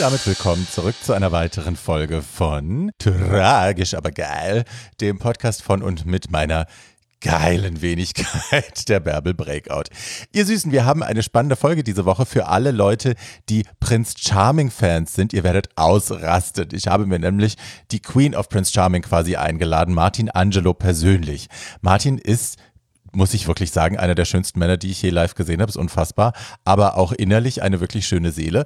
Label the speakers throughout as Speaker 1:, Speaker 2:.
Speaker 1: damit willkommen zurück zu einer weiteren Folge von Tragisch, aber geil, dem Podcast von und mit meiner geilen Wenigkeit, der Bärbel Breakout. Ihr Süßen, wir haben eine spannende Folge diese Woche für alle Leute, die Prince Charming Fans sind. Ihr werdet ausrasten. Ich habe mir nämlich die Queen of Prince Charming quasi eingeladen, Martin Angelo persönlich. Martin ist, muss ich wirklich sagen, einer der schönsten Männer, die ich je live gesehen habe, ist unfassbar, aber auch innerlich eine wirklich schöne Seele.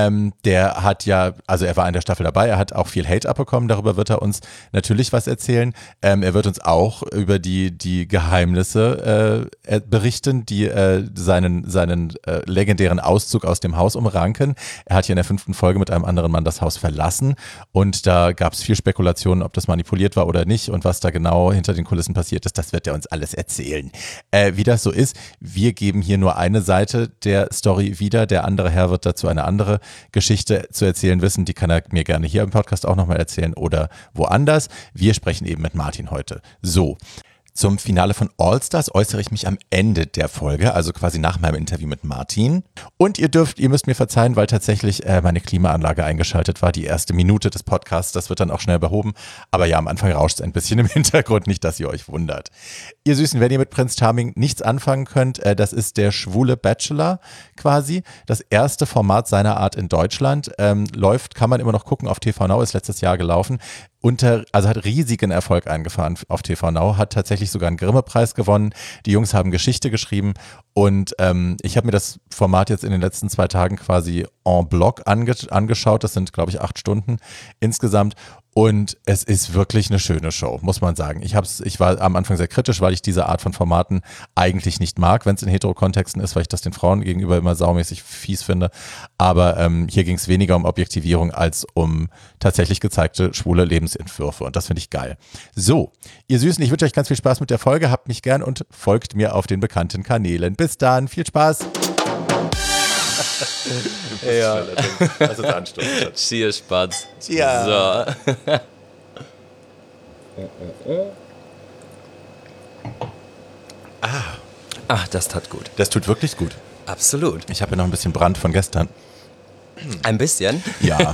Speaker 1: Der hat ja, also er war in der Staffel dabei, er hat auch viel Hate abbekommen, darüber wird er uns natürlich was erzählen. Er wird uns auch über die Geheimnisse berichten, die seinen legendären Auszug aus dem Haus umranken. Er hat hier in der 5. Folge mit einem anderen Mann das Haus verlassen und da gab es viel Spekulationen, ob das manipuliert war oder nicht und was da genau hinter den Kulissen passiert ist, das wird er uns alles erzählen. Wie das so ist, wir geben hier nur eine Seite der Story wieder, der andere Herr wird dazu eine andere Geschichte zu erzählen wissen, die kann er mir gerne hier im Podcast auch nochmal erzählen oder woanders. Wir sprechen eben mit Martin heute. So. Zum Finale von All Stars äußere ich mich am Ende der Folge, also quasi nach meinem Interview mit Martin. Und ihr müsst mir verzeihen, weil tatsächlich meine Klimaanlage eingeschaltet war, die erste Minute des Podcasts. Das wird dann auch schnell behoben. Aber ja, am Anfang rauscht es ein bisschen im Hintergrund, nicht, dass ihr euch wundert. Ihr Süßen, wenn ihr mit Prince Charming nichts anfangen könnt, das ist der schwule Bachelor quasi. Das erste Format seiner Art in Deutschland. Läuft, kann man immer noch gucken, auf TV Now, ist letztes Jahr gelaufen. Hat riesigen Erfolg eingefahren auf TV Now, hat tatsächlich sogar einen Grimme-Preis gewonnen. Die Jungs haben Geschichte geschrieben und ich habe mir das Format jetzt in den letzten 2 Tagen quasi en bloc angeschaut. Das sind, glaube ich, 8 Stunden insgesamt. Und es ist wirklich eine schöne Show, muss man sagen. Ich war am Anfang sehr kritisch, weil ich diese Art von Formaten eigentlich nicht mag, wenn es in Hetero-Kontexten ist, weil ich das den Frauen gegenüber immer saumäßig fies finde. Aber hier ging es weniger um Objektivierung als um tatsächlich gezeigte schwule Lebensentwürfe. Und das finde ich geil. So, ihr Süßen, ich wünsche euch ganz viel Spaß mit der Folge. Habt mich gern und folgt mir auf den bekannten Kanälen. Bis dann, viel Spaß.
Speaker 2: Ja.
Speaker 1: Das ist Anstoß.
Speaker 2: Cheers, Spatz.
Speaker 1: Ja.
Speaker 2: So. Ach, das tat gut.
Speaker 1: Das tut wirklich gut.
Speaker 2: Absolut.
Speaker 1: Ich habe ja noch ein bisschen Brand von gestern.
Speaker 2: Ein bisschen?
Speaker 1: Ja.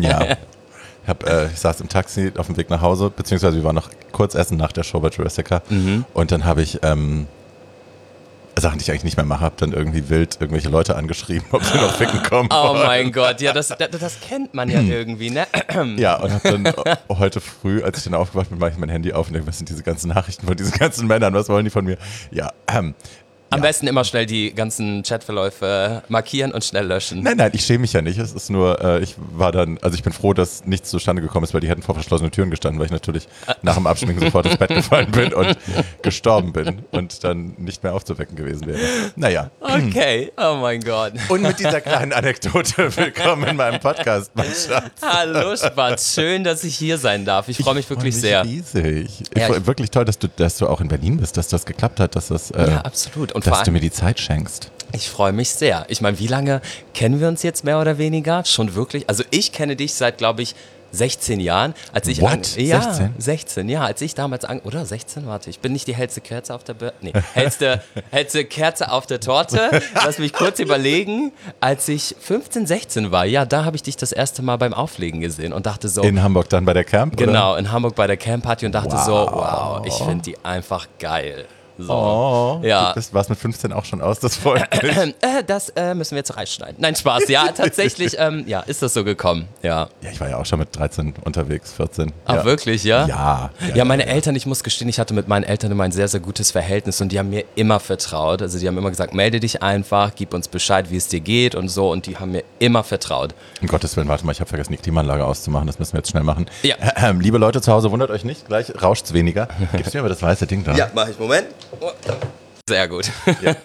Speaker 1: Ich saß im Taxi auf dem Weg nach Hause, beziehungsweise wir waren noch kurz essen nach der Show bei Jurassica. Und dann habe ich Sachen, die ich eigentlich nicht mehr mache, habe dann irgendwie wild irgendwelche Leute angeschrieben, ob sie noch ficken kommen
Speaker 2: Oh
Speaker 1: wollen.
Speaker 2: mein Gott, ja, das kennt man ja irgendwie, ne?
Speaker 1: Ja, und habe dann heute früh, als ich dann aufgewacht bin, mache ich mein Handy auf und denke, was sind diese ganzen Nachrichten von diesen ganzen Männern, was wollen die von mir? Ja,
Speaker 2: Am besten immer schnell die ganzen Chatverläufe markieren und schnell löschen.
Speaker 1: Nein, ich schäme mich ja nicht. Es ist nur, ich bin froh, dass nichts zustande gekommen ist, weil die hätten vor verschlossenen Türen gestanden, weil ich natürlich nach dem Abschminken sofort ins Bett gefallen bin und gestorben bin und dann nicht mehr aufzuwecken gewesen wäre. Naja.
Speaker 2: Okay, oh mein Gott.
Speaker 1: Und mit dieser kleinen Anekdote willkommen in meinem Podcast, mein Schatz.
Speaker 2: Hallo Spatz, schön, dass ich hier sein darf. Ich freue mich wirklich sehr.
Speaker 1: Riesig.
Speaker 2: Ja,
Speaker 1: Wirklich toll, dass du auch in Berlin bist, dass das geklappt hat, dass das...
Speaker 2: Ja, absolut. Und
Speaker 1: dass du mir die Zeit schenkst.
Speaker 2: Ich freue mich sehr. Ich meine, wie lange kennen wir uns jetzt mehr oder weniger? Schon wirklich? Also ich kenne dich seit, glaube ich, 16 Jahren. Als ich 16, ja. Als ich damals oder 16, warte, ich bin nicht die hellste Kerze auf der hellste Kerze auf der Torte. Lass mich kurz überlegen. Als ich 15, 16 war, ja, da habe ich dich das erste Mal beim Auflegen gesehen und dachte so...
Speaker 1: In Hamburg dann bei der Camp?
Speaker 2: Genau,
Speaker 1: oder?
Speaker 2: In Hamburg bei der Camp-Party und dachte wow, ich finde die einfach geil. So.
Speaker 1: Oh,
Speaker 2: ja.
Speaker 1: Du warst mit 15 auch schon aus, das freut mich.
Speaker 2: Das müssen wir jetzt rausschneiden. Nein, Spaß. Ja, tatsächlich ist das so gekommen. Ja.
Speaker 1: Ja, ich war ja auch schon mit 13 unterwegs, 14.
Speaker 2: Ach,
Speaker 1: ja.
Speaker 2: Wirklich, ja?
Speaker 1: Ja.
Speaker 2: Meine Eltern, ich muss gestehen, ich hatte mit meinen Eltern immer ein sehr, sehr gutes Verhältnis und die haben mir immer vertraut. Also die haben immer gesagt, melde dich einfach, gib uns Bescheid, wie es dir geht und so und die haben mir immer vertraut.
Speaker 1: Um Gottes Willen, warte mal, ich habe vergessen, die Klimaanlage auszumachen, das müssen wir jetzt schnell machen.
Speaker 2: Ja.
Speaker 1: Liebe Leute zu Hause, wundert euch nicht, gleich rauscht's weniger. Gibst du mir aber das weiße Ding da?
Speaker 2: Ja, mach ich. Moment. Oh. Sehr gut.
Speaker 1: Ja.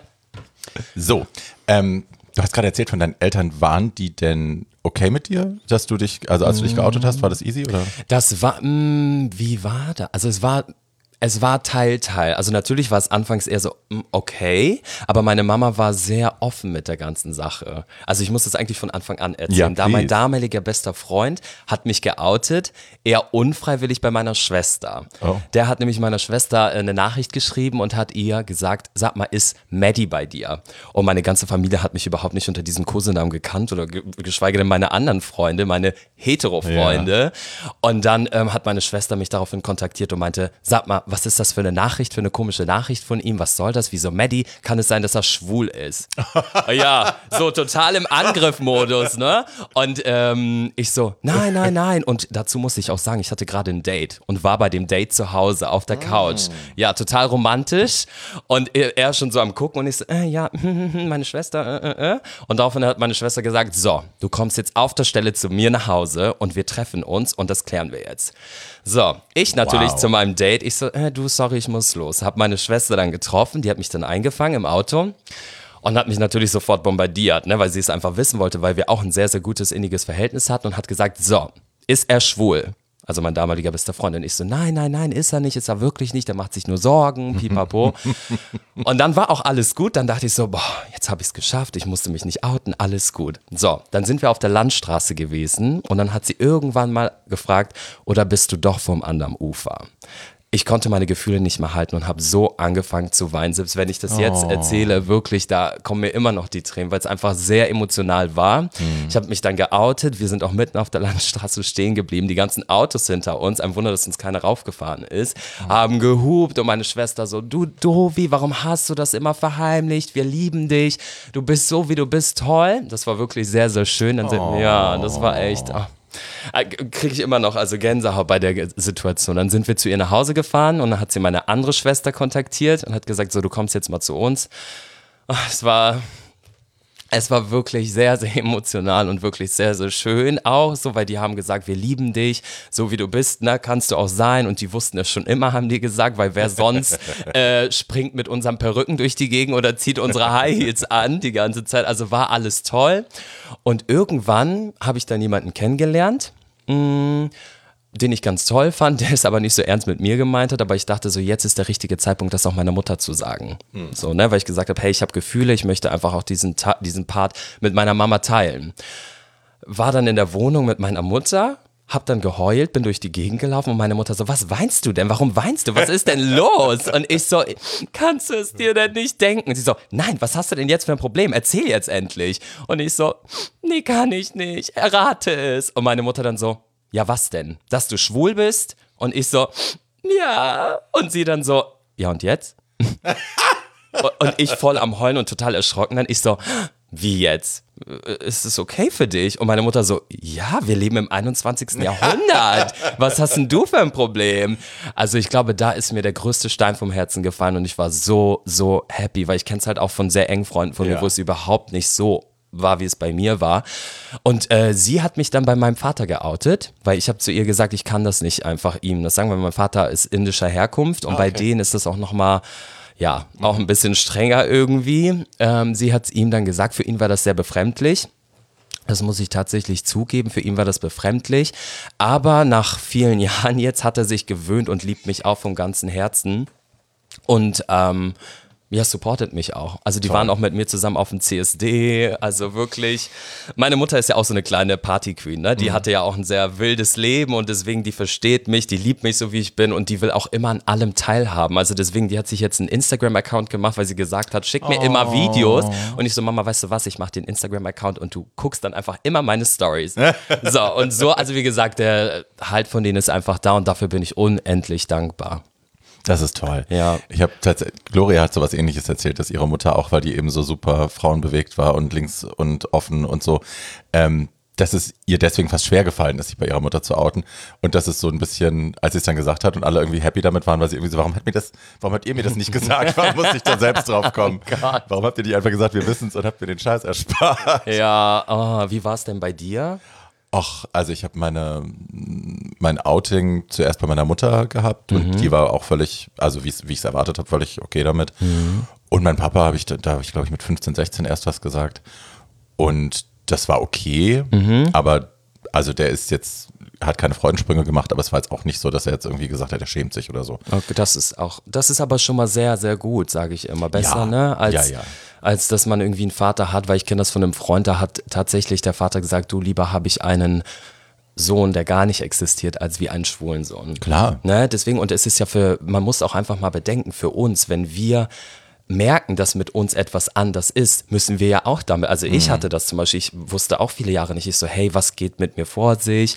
Speaker 1: So, du hast gerade erzählt von deinen Eltern, waren die denn okay mit dir, dass du dich, also als du dich geoutet hast, war das easy oder?
Speaker 2: Das war, wie war das? Also es war Es war Teil. Also natürlich war es anfangs eher so, okay, aber meine Mama war sehr offen mit der ganzen Sache. Also ich muss das eigentlich von Anfang an erzählen. Da mein damaliger bester Freund hat mich geoutet, eher unfreiwillig bei meiner Schwester. Oh. Der hat nämlich meiner Schwester eine Nachricht geschrieben und hat ihr gesagt, sag mal, ist Maddie bei dir? Und meine ganze Familie hat mich überhaupt nicht unter diesem Kosenamen gekannt oder geschweige denn meine anderen Freunde, meine Hetero-Freunde. Ja. Und dann hat meine Schwester mich daraufhin kontaktiert und meinte, sag mal, was ist das für eine Nachricht, für eine komische Nachricht von ihm? Was soll das? Wieso Maddie? Kann es sein, dass er schwul ist? Ja, so total im Angriffmodus, ne? Und ich so, nein. Und dazu muss ich auch sagen, ich hatte gerade ein Date und war bei dem Date zu Hause auf der Couch. Ja, total romantisch. Und er schon so am Gucken und ich so, ja, meine Schwester, Und daraufhin hat meine Schwester gesagt, so, du kommst jetzt auf der Stelle zu mir nach Hause und wir treffen uns und das klären wir jetzt. So, ich natürlich zu meinem Date, ich so, du, sorry, ich muss los. Hab meine Schwester dann getroffen, die hat mich dann eingefangen im Auto und hat mich natürlich sofort bombardiert, ne, weil sie es einfach wissen wollte, weil wir auch ein sehr, sehr gutes, inniges Verhältnis hatten und hat gesagt, so, ist er schwul? Also mein damaliger bester Freund. Und ich so, nein, ist er nicht, ist er wirklich nicht, der macht sich nur Sorgen, pipapo. Und dann war auch alles gut, dann dachte ich so, boah, jetzt habe ich es geschafft, ich musste mich nicht outen, alles gut. So, dann sind wir auf der Landstraße gewesen und dann hat sie irgendwann mal gefragt, oder bist du doch vom anderen Ufer? Ich konnte meine Gefühle nicht mehr halten und habe so angefangen zu weinen. Selbst wenn ich das jetzt erzähle, wirklich, da kommen mir immer noch die Tränen, weil es einfach sehr emotional war. Ich habe mich dann geoutet, wir sind auch mitten auf der Landstraße stehen geblieben, die ganzen Autos hinter uns, ein Wunder, dass uns keiner raufgefahren ist, haben gehupt und meine Schwester so, du Dovi, warum hast du das immer verheimlicht? Wir lieben dich, du bist so, wie du bist, toll. Das war wirklich sehr, sehr schön. Dann ja, das war echt... kriege ich immer noch also Gänsehaut bei der Situation. Dann sind wir zu ihr nach Hause gefahren und dann hat sie meine andere Schwester kontaktiert und hat gesagt, so, du kommst jetzt mal zu uns. Es war wirklich sehr, sehr emotional und wirklich sehr, sehr schön auch, so, weil die haben gesagt, wir lieben dich, so wie du bist, ne, kannst du auch sein, und die wussten es schon immer, haben die gesagt, weil wer sonst springt mit unseren Perücken durch die Gegend oder zieht unsere High Heels an die ganze Zeit, also war alles toll. Und irgendwann habe ich dann jemanden kennengelernt, den ich ganz toll fand, der es aber nicht so ernst mit mir gemeint hat, aber ich dachte so, jetzt ist der richtige Zeitpunkt, das auch meiner Mutter zu sagen. So, ne, weil ich gesagt habe, hey, ich habe Gefühle, ich möchte einfach auch diesen Part mit meiner Mama teilen. War dann in der Wohnung mit meiner Mutter, hab dann geheult, bin durch die Gegend gelaufen und meine Mutter so, was weinst du denn? Warum weinst du? Was ist denn los? Und ich so, kannst du es dir denn nicht denken? Und sie so, nein, was hast du denn jetzt für ein Problem? Erzähl jetzt endlich. Und ich so, nee, kann ich nicht, errate es. Und meine Mutter dann so, ja, was denn? Dass du schwul bist? Und ich so, ja. Und sie dann so, ja, und jetzt? Und ich voll am Heulen und total erschrocken. Dann ich so, wie jetzt? Ist es okay für dich? Und meine Mutter so, ja, wir leben im 21. Jahrhundert. Was hast denn du für ein Problem? Also ich glaube, da ist mir der größte Stein vom Herzen gefallen und ich war so, so happy, weil ich kenne es halt auch von sehr engen Freunden von mir, wo es überhaupt nicht so war, wie es bei mir war. Und sie hat mich dann bei meinem Vater geoutet, weil ich habe zu ihr gesagt, ich kann das nicht einfach ihm das sagen, weil mein Vater ist indischer Herkunft und bei denen ist das auch nochmal, ja, auch ein bisschen strenger irgendwie. Sie hat es ihm dann gesagt, für ihn war das sehr befremdlich. Das muss ich tatsächlich zugeben, für ihn war das befremdlich. Aber nach vielen Jahren jetzt hat er sich gewöhnt und liebt mich auch vom ganzen Herzen. Und ja, supportet mich auch. Also die waren auch mit mir zusammen auf dem CSD, also wirklich. Meine Mutter ist ja auch so eine kleine Party-Queen, ne? Die hatte ja auch ein sehr wildes Leben und deswegen, die versteht mich, die liebt mich so, wie ich bin und die will auch immer an allem teilhaben. Also deswegen, die hat sich jetzt einen Instagram-Account gemacht, weil sie gesagt hat, schick mir immer Videos. Und ich so, Mama, weißt du was, ich mache den Instagram-Account und du guckst dann einfach immer meine Stories. So, und so, also wie gesagt, der Halt von denen ist einfach da und dafür bin ich unendlich dankbar.
Speaker 1: Das ist toll.
Speaker 2: Ja.
Speaker 1: Ich habe tatsächlich, Gloria hat sowas Ähnliches erzählt, dass ihre Mutter auch, weil die eben so super frauenbewegt war und links und offen und so, dass es ihr deswegen fast schwer gefallen ist, sich bei ihrer Mutter zu outen. Und das ist so ein bisschen, als sie es dann gesagt hat und alle irgendwie happy damit waren, weil sie irgendwie so, warum habt ihr mir das nicht gesagt? Warum musste ich da selbst drauf kommen?
Speaker 2: Oh
Speaker 1: warum habt ihr nicht einfach gesagt, wir wissen es und habt mir den Scheiß erspart?
Speaker 2: Ja, wie war es denn bei dir?
Speaker 1: Ach, also ich habe mein Outing zuerst bei meiner Mutter gehabt und die war auch völlig, also wie ich es erwartet habe, völlig okay damit. Und mein Papa habe ich glaube ich mit 15, 16 erst was gesagt und das war okay, aber also der ist jetzt hat keine Freudensprünge gemacht, aber es war jetzt auch nicht so, dass er jetzt irgendwie gesagt hat, er schämt sich oder so.
Speaker 2: Okay, das ist aber schon mal sehr, sehr gut, sage ich immer. Besser, ne? Als dass man irgendwie einen Vater hat, weil ich kenne das von einem Freund, da hat tatsächlich der Vater gesagt, du, lieber habe ich einen Sohn, der gar nicht existiert, als wie einen schwulen Sohn.
Speaker 1: Klar.
Speaker 2: Ne? Deswegen, und es ist ja man muss auch einfach mal bedenken, für uns, wenn wir merken, dass mit uns etwas anders ist, müssen wir ja auch damit, also ich hatte das zum Beispiel, ich wusste auch viele Jahre nicht, ich so, hey, was geht mit mir vor sich?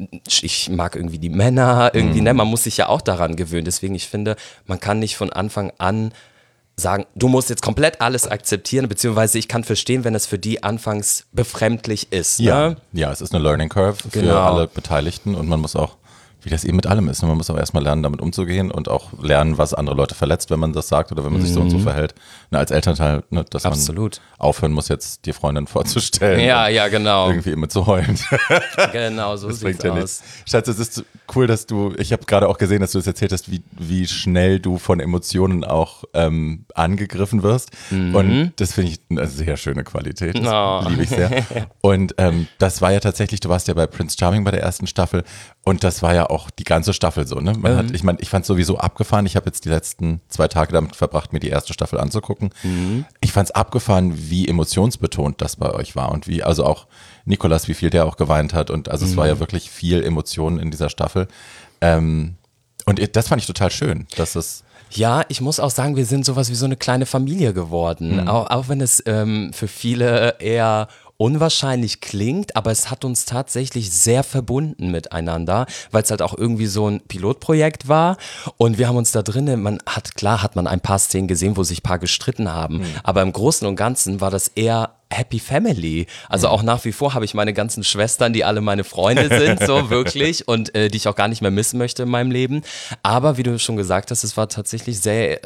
Speaker 2: Ich mag irgendwie die Männer, irgendwie, ne, man muss sich ja auch daran gewöhnen, deswegen, ich finde, man kann nicht von Anfang an sagen, du musst jetzt komplett alles akzeptieren, beziehungsweise ich kann verstehen, wenn es für die anfangs befremdlich ist.
Speaker 1: Ja,
Speaker 2: ne?
Speaker 1: ja, es ist eine Learning Curve für alle Beteiligten und man muss auch, wie das eben mit allem ist, man muss auch erstmal lernen, damit umzugehen und auch lernen, was andere Leute verletzt, wenn man das sagt oder wenn man sich so und so verhält. Na, als Elternteil, ne, dass man aufhören muss, jetzt die Freundin vorzustellen.
Speaker 2: Ja, genau.
Speaker 1: Irgendwie immer zu heulen.
Speaker 2: Genau, so sieht es aus.
Speaker 1: Schatz, es ist cool, dass ich habe gerade auch gesehen, dass du es erzählt hast, wie schnell du von Emotionen auch angegriffen wirst. Und das finde ich eine sehr schöne Qualität. Das liebe ich sehr. Und das war ja tatsächlich, du warst ja bei Prince Charming bei der ersten Staffel und das war ja auch die ganze Staffel so, ne? Ich fand es sowieso abgefahren. Ich habe jetzt die letzten 2 Tage damit verbracht, mir die erste Staffel anzugucken. Ich fand es abgefahren, wie emotionsbetont das bei euch war und wie, also auch Nicolas, wie viel der auch geweint hat und also es war ja wirklich viel Emotionen in dieser Staffel. Und das fand ich total schön, dass es
Speaker 2: Ja, ich muss auch sagen, wir sind sowas wie so eine kleine Familie geworden. Auch wenn es für viele eher unwahrscheinlich klingt, aber es hat uns tatsächlich sehr verbunden miteinander, weil es halt auch irgendwie so ein Pilotprojekt war und wir haben uns da drinnen, hat man ein paar Szenen gesehen, wo sich ein paar gestritten haben, aber im Großen und Ganzen war das eher Happy Family. Also auch nach wie vor habe ich meine ganzen Schwestern, die alle meine Freunde sind, so wirklich und die ich auch gar nicht mehr missen möchte in meinem Leben. Aber wie du schon gesagt hast, es war tatsächlich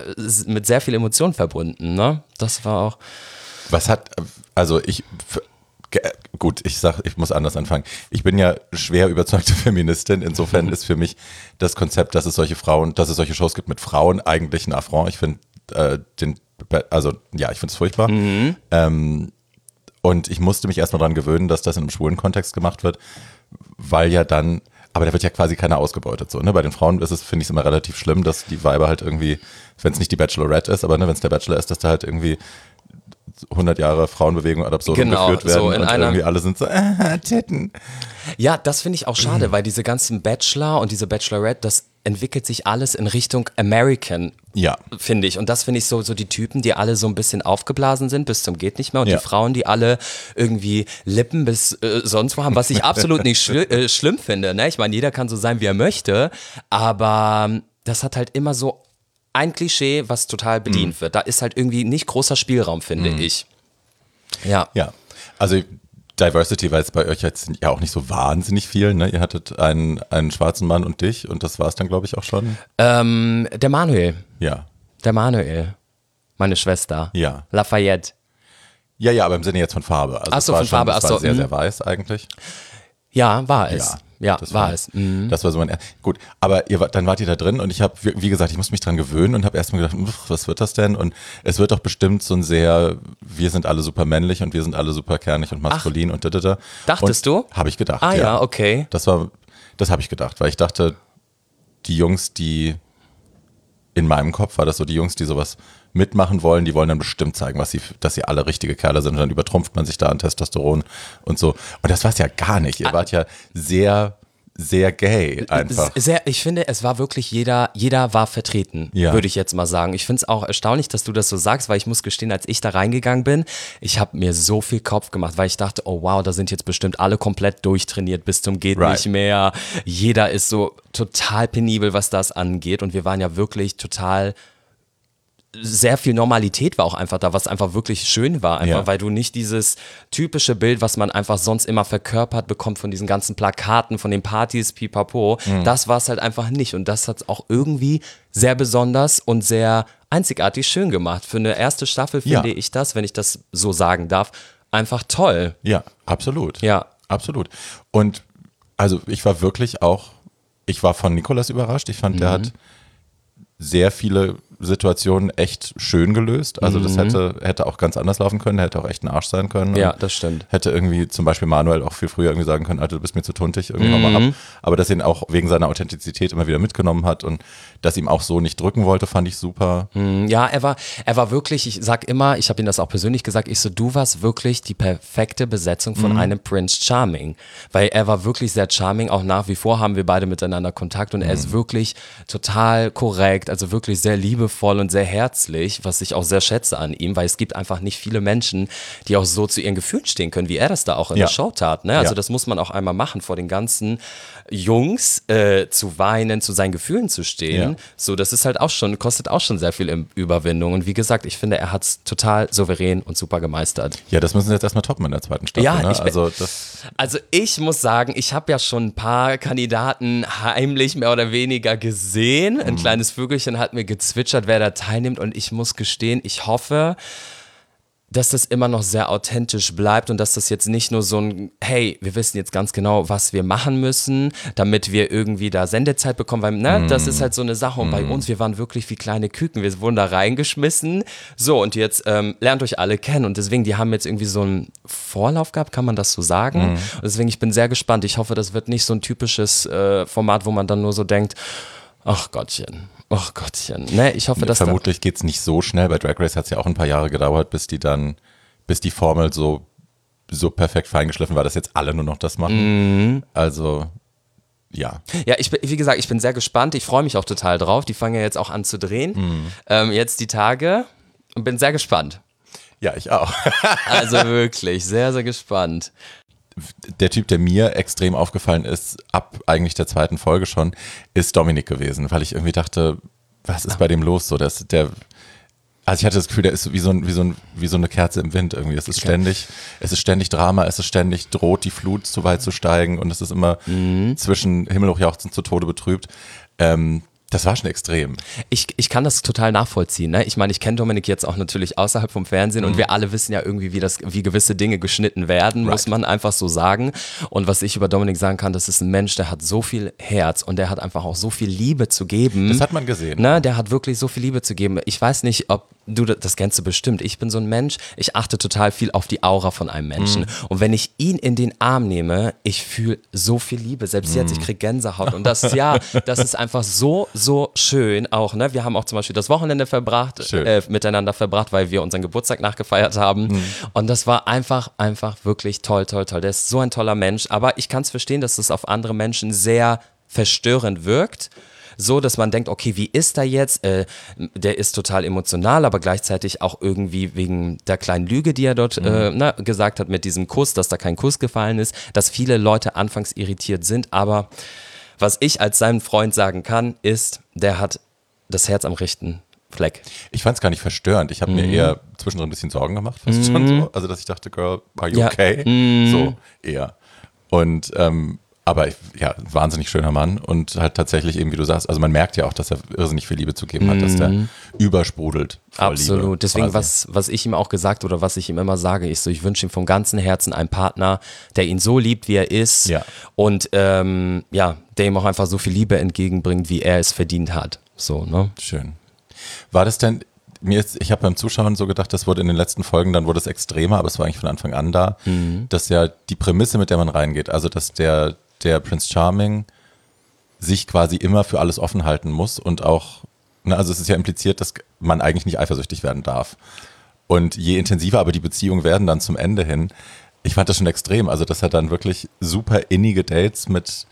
Speaker 2: mit sehr viel Emotion verbunden, ne? Das war auch...
Speaker 1: Ich muss anders anfangen. Ich bin ja schwer überzeugte Feministin. Insofern ist für mich das Konzept, dass es solche Shows gibt mit Frauen, eigentlich ein Affront. Ich finde ich finde es furchtbar. Und ich musste mich erstmal daran gewöhnen, dass das in einem schwulen Kontext gemacht wird, weil ja dann, aber da wird ja quasi keiner ausgebeutet. So, ne? Bei den Frauen finde ich es immer relativ schlimm, dass die Weiber halt irgendwie, wenn es nicht die Bachelorette ist, aber ne, wenn es der Bachelor ist, dass da halt irgendwie 100 Jahre Frauenbewegung ad absurdum geführt werden
Speaker 2: so
Speaker 1: und irgendwie alle sind so, Titten.
Speaker 2: Ja, das finde ich auch schade, weil diese ganzen Bachelor und diese Bachelorette, das entwickelt sich alles in Richtung American, finde ich. Und das finde ich so die Typen, die alle so ein bisschen aufgeblasen sind bis zum geht nicht mehr und die Frauen, die alle irgendwie Lippen bis sonst wo haben, was ich absolut nicht schlimm finde. Ne? Ich meine, jeder kann so sein, wie er möchte, aber das hat halt immer so ein Klischee, was total bedient wird. Da ist halt irgendwie nicht großer Spielraum, finde ich. Ja. Ja,
Speaker 1: also Diversity war jetzt bei euch jetzt ja auch nicht so wahnsinnig viel, ne? Ihr hattet einen schwarzen Mann und dich und das war es dann, glaube ich, auch schon.
Speaker 2: Der Manuel.
Speaker 1: Ja.
Speaker 2: Der Manuel. Meine Schwester.
Speaker 1: Ja.
Speaker 2: Lafayette.
Speaker 1: Ja, aber im Sinne jetzt von Farbe. Also
Speaker 2: Achso, von Farbe.
Speaker 1: Das war sehr, sehr weiß eigentlich.
Speaker 2: Ja, war es. Ja,
Speaker 1: das
Speaker 2: war es.
Speaker 1: Das war so gut, aber dann wart ihr da drin und ich habe, wie gesagt, ich musste mich dran gewöhnen und habe erstmal gedacht, was wird das denn? Und es wird doch bestimmt so ein sehr, wir sind alle super männlich und wir sind alle super kernig und maskulin und da.
Speaker 2: Dachtest du?
Speaker 1: Habe ich gedacht,
Speaker 2: ja, okay.
Speaker 1: Das habe ich gedacht, weil ich dachte, die Jungs, die in meinem Kopf war das so, die Jungs, die sowas mitmachen wollen, die wollen dann bestimmt zeigen, dass sie alle richtige Kerle sind und dann übertrumpft man sich da an Testosteron und so. Und das war es ja gar nicht. Ihr wart ja sehr, sehr gay einfach.
Speaker 2: Ich finde, es war wirklich jeder war vertreten, würde ich jetzt mal sagen. Ich finde es auch erstaunlich, dass du das so sagst, weil ich muss gestehen, als ich da reingegangen bin, ich habe mir so viel Kopf gemacht, weil ich dachte, oh wow, da sind jetzt bestimmt alle komplett durchtrainiert bis zum geht nicht mehr. Jeder ist so total penibel, was das angeht und wir waren ja wirklich total... Sehr viel Normalität war auch einfach da, was einfach wirklich schön war, einfach weil du nicht dieses typische Bild, was man einfach sonst immer verkörpert bekommt von diesen ganzen Plakaten, von den Partys, pipapo, das war es halt einfach nicht und das hat es auch irgendwie sehr besonders und sehr einzigartig schön gemacht. Für eine erste Staffel finde ich das, wenn ich das so sagen darf, einfach toll.
Speaker 1: Ja, absolut.
Speaker 2: Ja.
Speaker 1: Absolut. Und also ich war von Nicolas überrascht. Ich fand, der hat sehr viele Situationen echt schön gelöst. Also das hätte auch ganz anders laufen können, hätte auch echt ein Arsch sein können.
Speaker 2: Ja, das stimmt.
Speaker 1: Hätte irgendwie zum Beispiel Manuel auch viel früher irgendwie sagen können, Alter, du bist mir zu tuntig, irgendwie hau mal ab. Aber dass er ihn auch wegen seiner Authentizität immer wieder mitgenommen hat und dass ihm auch so nicht drücken wollte, fand ich super.
Speaker 2: Ja, er war wirklich, ich sag immer, ich habe ihm das auch persönlich gesagt, du warst wirklich die perfekte Besetzung von einem Prince Charming. Weil er war wirklich sehr charming, auch nach wie vor haben wir beide miteinander Kontakt und er ist wirklich total korrekt, also wirklich sehr liebevoll und sehr herzlich, was ich auch sehr schätze an ihm, weil es gibt einfach nicht viele Menschen, die auch so zu ihren Gefühlen stehen können, wie er das da auch in der Show tat. Ne? Also das muss man auch einmal machen, vor den ganzen Jungs zu weinen, zu seinen Gefühlen zu stehen. So, das ist halt auch schon, kostet auch schon sehr viel Überwindung. Und wie gesagt, ich finde, er hat es total souverän und super gemeistert.
Speaker 1: Ja, das müssen wir jetzt erstmal toppen in der zweiten Staffel.
Speaker 2: Ja,
Speaker 1: ne?
Speaker 2: Also ich muss sagen, ich habe ja schon ein paar Kandidaten heimlich mehr oder weniger gesehen. Ein kleines Vögelchen hat mir gezwitschert, wer da teilnimmt. Und ich muss gestehen, ich hoffe, dass das immer noch sehr authentisch bleibt und dass das jetzt nicht nur so ein, hey, wir wissen jetzt ganz genau, was wir machen müssen, damit wir irgendwie da Sendezeit bekommen, weil, das ist halt so eine Sache und bei uns, wir waren wirklich wie kleine Küken, wir wurden da reingeschmissen, so und jetzt lernt euch alle kennen und deswegen, die haben jetzt irgendwie so einen Vorlauf gehabt, kann man das so sagen? Und deswegen, ich bin sehr gespannt, ich hoffe, das wird nicht so ein typisches Format, wo man dann nur so denkt, ach Gottchen. Ne, ich hoffe, dass
Speaker 1: vermutlich geht es nicht so schnell. Bei Drag Race hat es ja auch ein paar Jahre gedauert, bis die Formel so perfekt feingeschliffen war, dass jetzt alle nur noch das machen. Also, ja.
Speaker 2: Ja, wie gesagt, ich bin sehr gespannt. Ich freue mich auch total drauf. Die fangen ja jetzt auch an zu drehen. Jetzt die Tage und bin sehr gespannt.
Speaker 1: Ja, ich auch.
Speaker 2: Also wirklich, sehr, sehr gespannt.
Speaker 1: Der Typ, der mir extrem aufgefallen ist, ab eigentlich der zweiten Folge schon, ist Dominik gewesen, weil ich irgendwie dachte, was ist bei dem los? So, also ich hatte das Gefühl, der ist wie so eine Kerze im Wind irgendwie. Es ist ständig Drama, es ist ständig droht die Flut zu weit zu steigen und es ist immer zwischen himmelhoch jauchzend zu Tode betrübt. Das war schon extrem.
Speaker 2: Ich kann das total nachvollziehen. Ne? Ich meine, ich kenne Dominik jetzt auch natürlich außerhalb vom Fernsehen und wir alle wissen ja irgendwie, wie gewisse Dinge geschnitten werden, muss man einfach so sagen. Und was ich über Dominik sagen kann, das ist ein Mensch, der hat so viel Herz und der hat einfach auch so viel Liebe zu geben.
Speaker 1: Das hat man gesehen.
Speaker 2: Ne? Der hat wirklich so viel Liebe zu geben. Ich weiß nicht, ob du, das kennst du bestimmt. Ich bin so ein Mensch, ich achte total viel auf die Aura von einem Menschen. Und wenn ich ihn in den Arm nehme, ich fühle so viel Liebe. Selbst jetzt, ich kriege Gänsehaut. Und das ist einfach so schön auch, ne? Wir haben auch zum Beispiel das Wochenende miteinander verbracht, weil wir unseren Geburtstag nachgefeiert haben. Und das war einfach wirklich toll. Der ist so ein toller Mensch. Aber ich kann es verstehen, dass das auf andere Menschen sehr verstörend wirkt. So, dass man denkt, okay, wie ist er jetzt? Der ist total emotional, aber gleichzeitig auch irgendwie wegen der kleinen Lüge, die er dort gesagt hat mit diesem Kuss, dass da kein Kuss gefallen ist, dass viele Leute anfangs irritiert sind. Aber was ich als sein Freund sagen kann, ist, der hat das Herz am rechten Fleck.
Speaker 1: Ich fand es gar nicht verstörend. Ich habe mir eher zwischendrin ein bisschen Sorgen gemacht, fast schon so. Also, dass ich dachte, Girl, are you okay? So, eher. Und aber wahnsinnig schöner Mann und halt tatsächlich eben, wie du sagst, also man merkt ja auch, dass er irrsinnig viel Liebe zu geben hat, dass der übersprudelt vor
Speaker 2: Absolut.
Speaker 1: Liebe.
Speaker 2: Deswegen, was ich ihm auch gesagt oder was ich ihm immer sage, ist so, ich wünsche ihm von ganzem Herzen einen Partner, der ihn so liebt, wie er ist und der ihm auch einfach so viel Liebe entgegenbringt, wie er es verdient hat. So, ne?
Speaker 1: Schön. War das denn, ich habe beim Zuschauen so gedacht, das wurde in den letzten Folgen, dann wurde es extremer, aber es war eigentlich von Anfang an da, dass ja die Prämisse, mit der man reingeht, also dass der Prince Charming sich quasi immer für alles offen halten muss und auch, also es ist ja impliziert, dass man eigentlich nicht eifersüchtig werden darf. Und je intensiver aber die Beziehungen werden dann zum Ende hin, ich fand das schon extrem, also dass er dann wirklich super innige Dates mit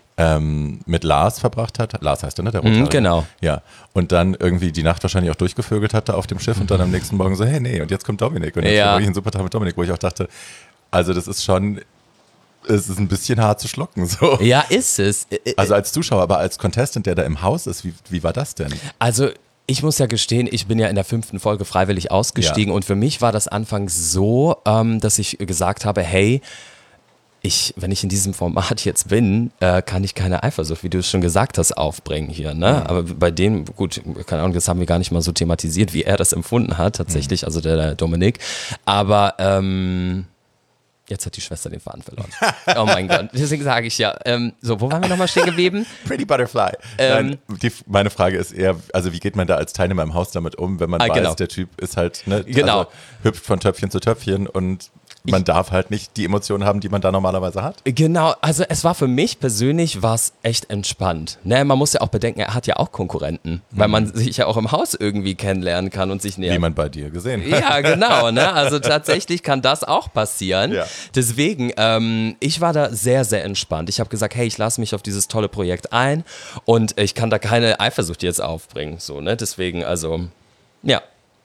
Speaker 1: Lars verbracht hat. Lars heißt er, ne? Der Rothaarige.
Speaker 2: Genau.
Speaker 1: Ja. Und dann irgendwie die Nacht wahrscheinlich auch durchgevögelt hatte auf dem Schiff und dann am nächsten Morgen so, hey, nee, und jetzt kommt Dominik. Und jetzt habe ich einen super Tag mit Dominik, wo ich auch dachte, also das ist schon, es ist ein bisschen hart zu schlucken. So.
Speaker 2: Ja, ist es.
Speaker 1: Also als Zuschauer, aber als Contestant, der da im Haus ist, wie war das denn?
Speaker 2: Also ich muss ja gestehen, ich bin ja in der 5. Folge freiwillig ausgestiegen und für mich war das anfangs so, dass ich gesagt habe, hey, wenn ich in diesem Format jetzt bin, kann ich keine Eifersucht, wie du es schon gesagt hast, aufbringen hier. Ne? Aber bei dem, gut, keine Ahnung, das haben wir gar nicht mal so thematisiert, wie er das empfunden hat, tatsächlich, also der Dominik. Aber Jetzt hat die Schwester den Faden verloren. Oh mein Gott, deswegen sage ich ja. So, wo waren wir nochmal stehen geblieben?
Speaker 1: Pretty Butterfly. Nein, meine Frage ist eher, also wie geht man da als Teilnehmer im Haus damit um, wenn man weiß, der Typ ist halt, ne, also hüpft von Töpfchen zu Töpfchen und man darf halt nicht die Emotionen haben, die man da normalerweise hat?
Speaker 2: Genau, also es war für mich persönlich was echt entspannt. Ne, man muss ja auch bedenken, er hat ja auch Konkurrenten, weil man sich ja auch im Haus irgendwie kennenlernen kann und sich näher.
Speaker 1: Wie man bei dir gesehen hat.
Speaker 2: Ja, genau, ne? Also tatsächlich kann das auch passieren. Ja. Deswegen, ich war da sehr, sehr entspannt. Ich habe gesagt, hey, ich lasse mich auf dieses tolle Projekt ein und ich kann da keine Eifersucht jetzt aufbringen. So, ne? Deswegen, also, ja.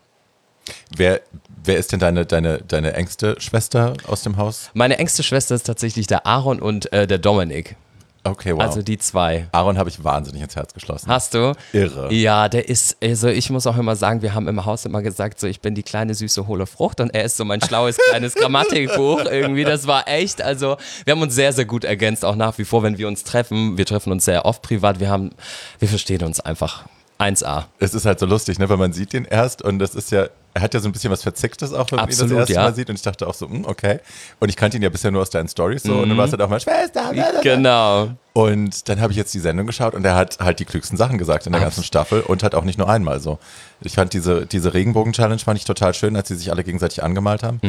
Speaker 1: Wer ist denn deine engste Schwester aus dem Haus?
Speaker 2: Meine engste Schwester ist tatsächlich der Aaron und der Dominik.
Speaker 1: Okay, wow.
Speaker 2: Also die zwei.
Speaker 1: Aaron habe ich wahnsinnig ins Herz geschlossen.
Speaker 2: Hast du?
Speaker 1: Irre.
Speaker 2: Ja, der ist, also ich muss auch immer sagen, wir haben im Haus immer gesagt, so ich bin die kleine, süße, hohle Frucht und er ist so mein schlaues, kleines Grammatikbuch irgendwie. Das war echt, also wir haben uns sehr, sehr gut ergänzt, auch nach wie vor, wenn wir uns treffen. Wir treffen uns sehr oft privat, wir verstehen uns einfach 1A.
Speaker 1: Es ist halt so lustig, ne, weil man sieht ihn erst und das ist ja, er hat ja so ein bisschen was Verzicktes auch, wenn man ihn das erste Mal sieht und ich dachte auch so, okay. Und ich kannte ihn ja bisher nur aus deinen Storys so und dann war es halt auch mal Schwester.
Speaker 2: Genau.
Speaker 1: Und dann habe ich jetzt die Sendung geschaut und er hat halt die klügsten Sachen gesagt in der ganzen Staffel und halt auch nicht nur einmal so. Ich fand diese Regenbogen-Challenge fand ich total schön, als sie sich alle gegenseitig angemalt haben.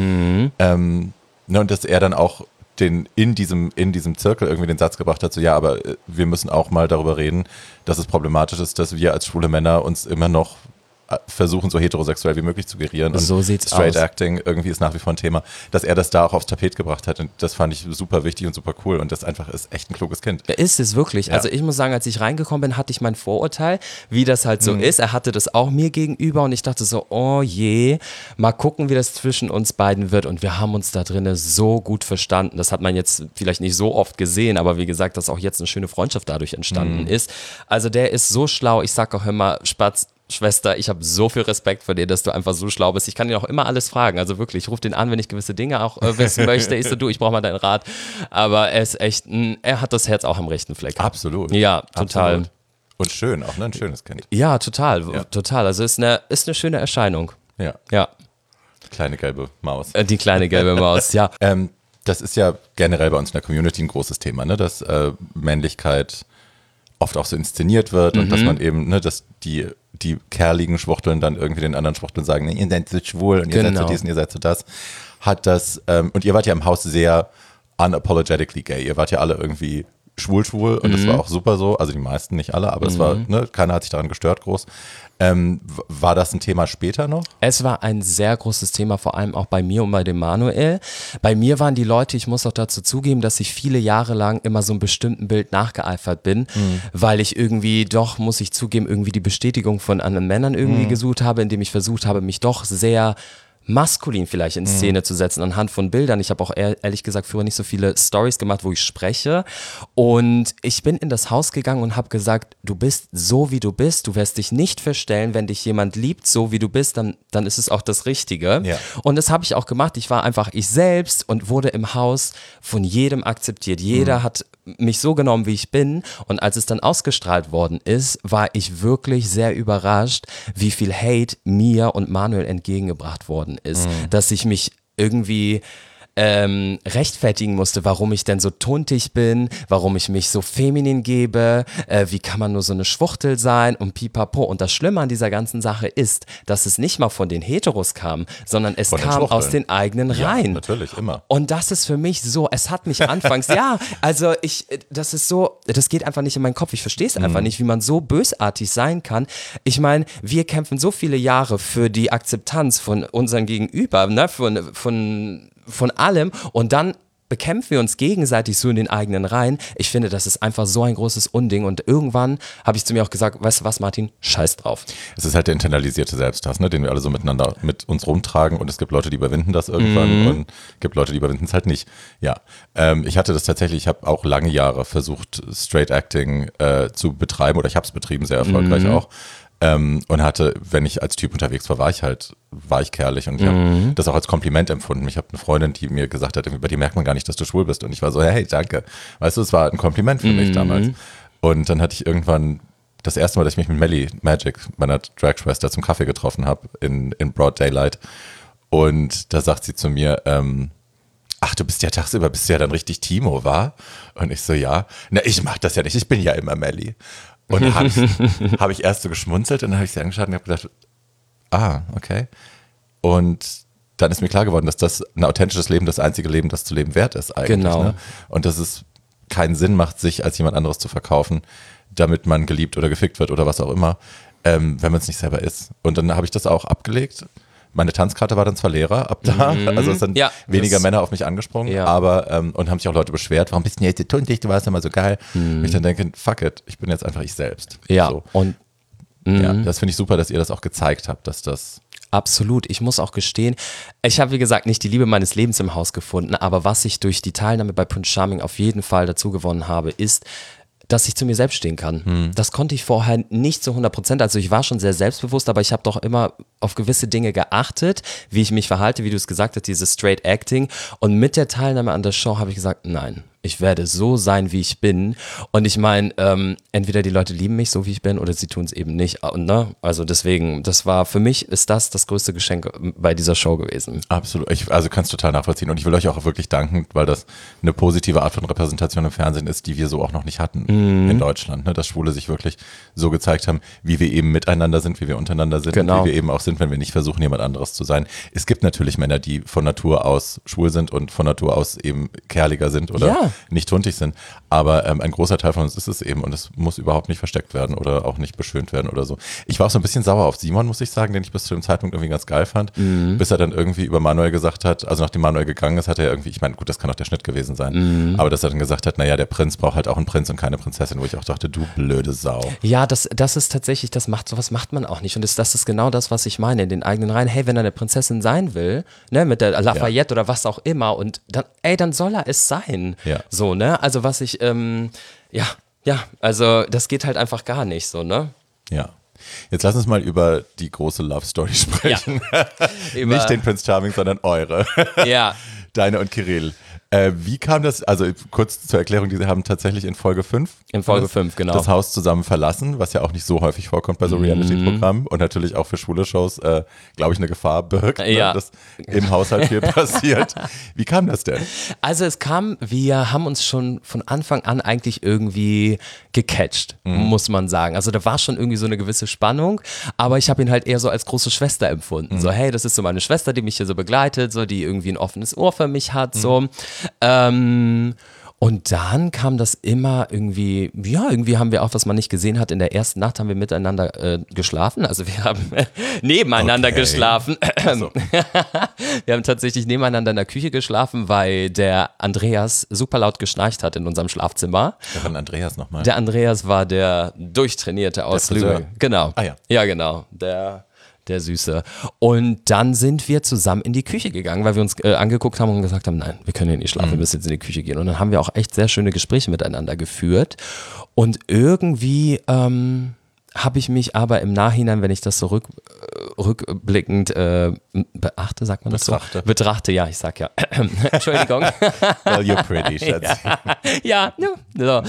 Speaker 1: Ne, und dass er dann auch in diesem Zirkel irgendwie den Satz gebracht hat, so ja, aber wir müssen auch mal darüber reden, dass es problematisch ist, dass wir als schwule Männer uns immer noch versuchen, so heterosexuell wie möglich zu gerieren. Und
Speaker 2: so sieht's
Speaker 1: Straight
Speaker 2: aus.
Speaker 1: Acting irgendwie ist nach wie vor ein Thema, dass er das da auch aufs Tapet gebracht hat und das fand ich super wichtig und super cool und das einfach ist echt ein kluges Kind.
Speaker 2: Ist es wirklich. Ja. Also ich muss sagen, als ich reingekommen bin, hatte ich mein Vorurteil, wie das halt so ist. Er hatte das auch mir gegenüber und ich dachte so, oh je, mal gucken, wie das zwischen uns beiden wird und wir haben uns da drinnen so gut verstanden. Das hat man jetzt vielleicht nicht so oft gesehen, aber wie gesagt, dass auch jetzt eine schöne Freundschaft dadurch entstanden ist. Also der ist so schlau, ich sag auch immer, Spatz, Schwester, ich habe so viel Respekt vor dir, dass du einfach so schlau bist. Ich kann ihn auch immer alles fragen. Also wirklich, ich rufe den an, wenn ich gewisse Dinge auch wissen möchte. Ich so, du, ich brauche mal deinen Rat. Aber er ist echt, er hat das Herz auch am rechten Fleck.
Speaker 1: Absolut.
Speaker 2: Ja, total.
Speaker 1: Absolut. Und schön, auch ne? Ein schönes Kind.
Speaker 2: Ja, total, total. Also ist eine schöne Erscheinung.
Speaker 1: Ja. Kleine gelbe Maus.
Speaker 2: Die kleine gelbe Maus, ja.
Speaker 1: Das ist ja generell bei uns in der Community ein großes Thema, ne? Dass Männlichkeit oft auch so inszeniert wird und dass man eben, ne, dass die kerligen Schwuchteln dann irgendwie den anderen Schwuchteln sagen, ihr seid so schwul und ihr seid so dies und ihr seid so das. Hat das, und ihr wart ja im Haus sehr unapologetically gay. Ihr wart ja alle irgendwie schwul und das war auch super so. Also die meisten, nicht alle, aber es war, ne, keiner hat sich daran gestört groß. War das ein Thema später noch?
Speaker 2: Es war ein sehr großes Thema, vor allem auch bei mir und bei dem Manuel. Bei mir waren die Leute, ich muss auch dazu zugeben, dass ich viele Jahre lang immer so einem bestimmten Bild nachgeeifert bin, weil ich irgendwie doch, muss ich zugeben, irgendwie die Bestätigung von anderen Männern irgendwie gesucht habe, indem ich versucht habe, mich doch sehr maskulin vielleicht in Szene zu setzen anhand von Bildern. Ich habe auch ehrlich gesagt früher nicht so viele Stories gemacht, wo ich spreche und ich bin in das Haus gegangen und habe gesagt, du bist so wie du bist, du wirst dich nicht verstellen, wenn dich jemand liebt, so wie du bist, dann ist es auch das Richtige. Ja. Und das habe ich auch gemacht. Ich war einfach ich selbst und wurde im Haus von jedem akzeptiert. Jeder hat mich so genommen, wie ich bin und als es dann ausgestrahlt worden ist, war ich wirklich sehr überrascht, wie viel Hate mir und Manuel entgegengebracht worden ist, dass ich mich irgendwie rechtfertigen musste, warum ich denn so tuntig bin, warum ich mich so feminin gebe, wie kann man nur so eine Schwuchtel sein und pipapo. Und das Schlimme an dieser ganzen Sache ist, dass es nicht mal von den Heteros kam, sondern es kam aus den eigenen Reihen.
Speaker 1: Ja, natürlich, immer.
Speaker 2: Und das ist für mich so, es hat mich anfangs, also das ist so, das geht einfach nicht in meinen Kopf. Ich verstehe es einfach nicht, wie man so bösartig sein kann. Ich meine, wir kämpfen so viele Jahre für die Akzeptanz von unseren Gegenüber, ne, von allem und dann bekämpfen wir uns gegenseitig so in den eigenen Reihen. Ich finde, das ist einfach so ein großes Unding und irgendwann habe ich zu mir auch gesagt, weißt du was, Martin, scheiß drauf.
Speaker 1: Es ist halt der internalisierte Selbsthass, ne, den wir alle so miteinander mit uns rumtragen und es gibt Leute, die überwinden das irgendwann und es gibt Leute, die überwinden es halt nicht. Ja, ich hatte das tatsächlich, ich habe auch lange Jahre versucht, Straight Acting zu betreiben oder ich habe es betrieben, sehr erfolgreich auch. Und hatte, wenn ich als Typ unterwegs war, war ich kerlich und ich habe das auch als Kompliment empfunden. Ich habe eine Freundin, die mir gesagt hat, bei dir merkt man gar nicht, dass du schwul bist und ich war so, hey, danke. Weißt du, es war ein Kompliment für mich damals. Und dann hatte ich irgendwann das erste Mal, dass ich mich mit Melly Magic, meiner Drag-Schwester, zum Kaffee getroffen habe in Broad Daylight und da sagt sie zu mir, ach, du bist ja tagsüber, bist du ja dann richtig Timo, wa? Und ich so, ja. Na, ich mach das ja nicht, ich bin ja immer Melli. Und da hab ich erst so geschmunzelt und dann habe ich sie angeschaut und habe gedacht, okay. Und dann ist mir klar geworden, dass das ein authentisches Leben das einzige Leben, das zu leben wert ist eigentlich.
Speaker 2: Genau.
Speaker 1: Ne? Und dass es keinen Sinn macht, sich als jemand anderes zu verkaufen, damit man geliebt oder gefickt wird oder was auch immer, wenn man es nicht selber ist. Und dann habe ich das auch abgelegt. Meine Tanzkarte war dann zwar leerer ab da, also es sind weniger Männer auf mich angesprungen, aber und haben sich auch Leute beschwert, warum bist du jetzt so tuntig, du warst immer so geil. Und ich dann denke, fuck it, ich bin jetzt einfach ich selbst.
Speaker 2: Ja,
Speaker 1: so.
Speaker 2: und
Speaker 1: das finde ich super, dass ihr das auch gezeigt habt, dass das...
Speaker 2: Absolut. Ich muss auch gestehen, ich habe, wie gesagt, nicht die Liebe meines Lebens im Haus gefunden, aber was ich durch die Teilnahme bei Prince Charming auf jeden Fall dazu gewonnen habe, ist, dass ich zu mir selbst stehen kann. Das konnte ich vorher nicht zu 100%. Also ich war schon sehr selbstbewusst, aber ich habe doch immer auf gewisse Dinge geachtet, wie ich mich verhalte, wie du es gesagt hast, dieses Straight Acting. Und mit der Teilnahme an der Show habe ich gesagt, nein, ich werde so sein, wie ich bin. Und ich meine, entweder die Leute lieben mich so, wie ich bin, oder sie tun es eben nicht. Ne? Also deswegen, das war, für mich ist das größte Geschenk bei dieser Show gewesen.
Speaker 1: Absolut. Also kann es total nachvollziehen. Und ich will euch auch wirklich danken, weil das eine positive Art von Repräsentation im Fernsehen ist, die wir so auch noch nicht hatten in Deutschland. Ne? Dass Schwule sich wirklich so gezeigt haben, wie wir eben miteinander sind, wie wir untereinander sind, und wie wir eben auch sind, wenn wir nicht versuchen, jemand anderes zu sein. Es gibt natürlich Männer, die von Natur aus schwul sind und von Natur aus eben kerliger sind oder nicht tuntig sind, aber ein großer Teil von uns ist es eben und es muss überhaupt nicht versteckt werden oder auch nicht beschönt werden oder so. Ich war auch so ein bisschen sauer auf Simon, muss ich sagen, den ich bis zu dem Zeitpunkt irgendwie ganz geil fand, bis er dann irgendwie über Manuel gesagt hat, also nachdem Manuel gegangen ist, hat er irgendwie, ich meine, gut, das kann auch der Schnitt gewesen sein, aber dass er dann gesagt hat, naja, der Prinz braucht halt auch einen Prinz und keine Prinzessin, wo ich auch dachte, du blöde Sau.
Speaker 2: Ja, das ist tatsächlich, sowas macht man auch nicht und das ist genau das, was ich meine, in den eigenen Reihen, hey, wenn er eine Prinzessin sein will, ne, mit der Lafayette oder was auch immer und dann, dann soll er es sein.
Speaker 1: Ja.
Speaker 2: So, ne? Also was ich, also das geht halt einfach gar nicht so, ne?
Speaker 1: Ja. Jetzt lass uns mal über die große Love Story sprechen. Ja. Nicht den Prince Charming, sondern eure.
Speaker 2: Ja.
Speaker 1: Deine und Kirill. Wie kam das, also kurz zur Erklärung, die haben tatsächlich in Folge 5
Speaker 2: genau.
Speaker 1: das Haus zusammen verlassen, was ja auch nicht so häufig vorkommt bei so Reality-Programmen und natürlich auch für schwule Shows, glaube ich, eine Gefahr birgt, dass im Haushalt viel passiert. Wie kam das denn?
Speaker 2: Also wir haben uns schon von Anfang an eigentlich irgendwie gecatcht, muss man sagen. Also da war schon irgendwie so eine gewisse Spannung, aber ich habe ihn halt eher so als große Schwester empfunden. So, hey, das ist so meine Schwester, die mich hier so begleitet, so die irgendwie ein offenes Ohr für mich hat, so. Und dann kam das immer irgendwie, irgendwie haben wir auch, was man nicht gesehen hat, in der ersten Nacht haben wir miteinander geschlafen, also wir haben nebeneinander geschlafen. Also. Wir haben tatsächlich nebeneinander in der Küche geschlafen, weil der Andreas super laut geschnarcht hat in unserem Schlafzimmer.
Speaker 1: Wer war denn Andreas nochmal?
Speaker 2: Der Andreas war der durchtrainierte aus Lübeck. Genau.
Speaker 1: Ah ja.
Speaker 2: Ja, genau. Der Süße. Und dann sind wir zusammen in die Küche gegangen, weil wir uns angeguckt haben und gesagt haben, nein, wir können hier nicht schlafen, wir müssen jetzt in die Küche gehen. Und dann haben wir auch echt sehr schöne Gespräche miteinander geführt. Und irgendwie habe ich mich aber im Nachhinein, wenn ich das so rückblickend beachte, sagt man das so? Betrachte, ja, ich sag ja. Entschuldigung.
Speaker 1: Well, you're pretty, Schatz.
Speaker 2: Ja, so.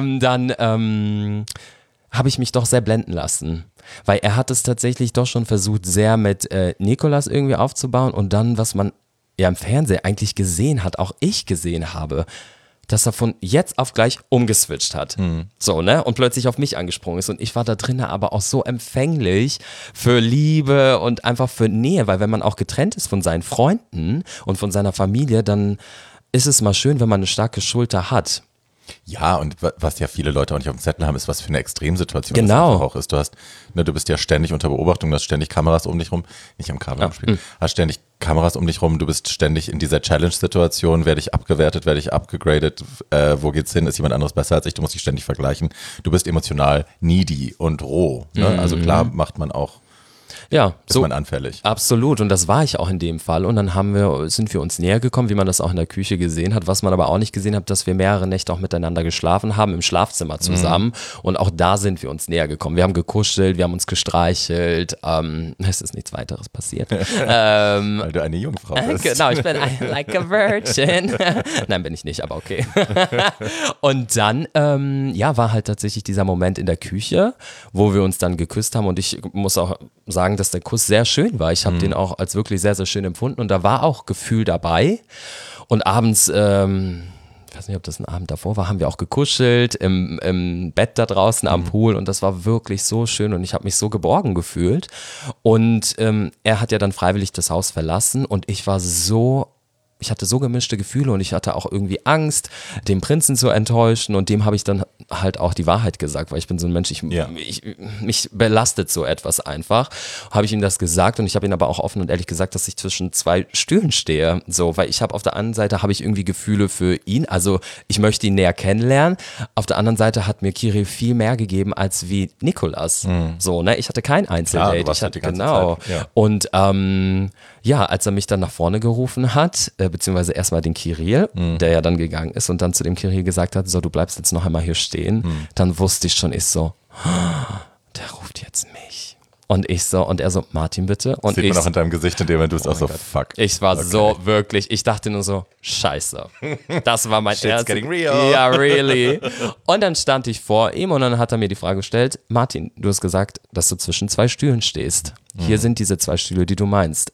Speaker 2: Dann habe ich mich doch sehr blenden lassen. Weil er hat es tatsächlich doch schon versucht, sehr mit Nicolas irgendwie aufzubauen und dann, was man ja im Fernsehen eigentlich gesehen hat, auch ich gesehen habe, dass er von jetzt auf gleich umgeswitcht hat. So, ne? Und plötzlich auf mich angesprungen ist. Und ich war da drinnen aber auch so empfänglich für Liebe und einfach für Nähe, weil wenn man auch getrennt ist von seinen Freunden und von seiner Familie, dann ist es mal schön, wenn man eine starke Schulter hat.
Speaker 1: Ja, und was ja viele Leute auch nicht auf dem Zettel haben, ist, was für eine Extremsituation das
Speaker 2: genau.
Speaker 1: auch ist. Du bist ja ständig unter Beobachtung, du hast ständig Kameras um dich rum, nicht am Kabel spielen, hast ständig Kameras um dich rum, du bist ständig in dieser Challenge-Situation, werde ich abgewertet, werde ich abgegradet, wo geht's hin, ist jemand anderes besser als ich, du musst dich ständig vergleichen. Du bist emotional needy und roh, ne? Also klar macht man auch.
Speaker 2: Ja,
Speaker 1: ist man anfällig.
Speaker 2: Absolut, und das war ich auch in dem Fall und dann sind wir uns näher gekommen, wie man das auch in der Küche gesehen hat, was man aber auch nicht gesehen hat, dass wir mehrere Nächte auch miteinander geschlafen haben, im Schlafzimmer zusammen und auch da sind wir uns näher gekommen. Wir haben gekuschelt, wir haben uns gestreichelt, es ist nichts weiteres passiert.
Speaker 1: Weil du eine Jungfrau bist.
Speaker 2: Genau, ich bin like a virgin. Nein, bin ich nicht, aber okay. Und dann, war halt tatsächlich dieser Moment in der Küche, wo wir uns dann geküsst haben und ich muss auch sagen, dass der Kuss sehr schön war. Ich habe den auch als wirklich sehr, sehr schön empfunden und da war auch Gefühl dabei. Und abends, ich weiß nicht, ob das ein Abend davor war, haben wir auch gekuschelt im Bett da draußen am Pool und das war wirklich so schön und ich habe mich so geborgen gefühlt. Und er hat ja dann freiwillig das Haus verlassen und ich hatte so gemischte Gefühle und ich hatte auch irgendwie Angst, den Prinzen zu enttäuschen und dem habe ich dann halt auch die Wahrheit gesagt, weil ich bin so ein Mensch, mich belastet so etwas einfach. Habe ich ihm das gesagt und ich habe ihm aber auch offen und ehrlich gesagt, dass ich zwischen zwei Stühlen stehe, so, weil ich habe auf der einen Seite habe ich irgendwie Gefühle für ihn, also ich möchte ihn näher kennenlernen, auf der anderen Seite hat mir Kirill viel mehr gegeben als wie Nikolas, so, ne, ich hatte kein Einzeldate,
Speaker 1: du warst halt die ganze
Speaker 2: genau,
Speaker 1: Zeit. Ja.
Speaker 2: Und als er mich dann nach vorne gerufen hat, beziehungsweise erstmal den Kirill, der ja dann gegangen ist und dann zu dem Kirill gesagt hat, so, du bleibst jetzt noch einmal hier stehen, dann wusste ich schon, der ruft jetzt mich. Und er so, Martin bitte. Und
Speaker 1: sieht man auch in deinem Gesicht, in dem du bist auch so, fuck.
Speaker 2: Ich war so wirklich, ich dachte nur so, scheiße. Das war mein
Speaker 1: Shit's getting real.
Speaker 2: Ja, really. Und dann stand ich vor ihm und dann hat er mir die Frage gestellt, Martin, du hast gesagt, dass du zwischen zwei Stühlen stehst. Hier sind diese zwei Stühle, die du meinst.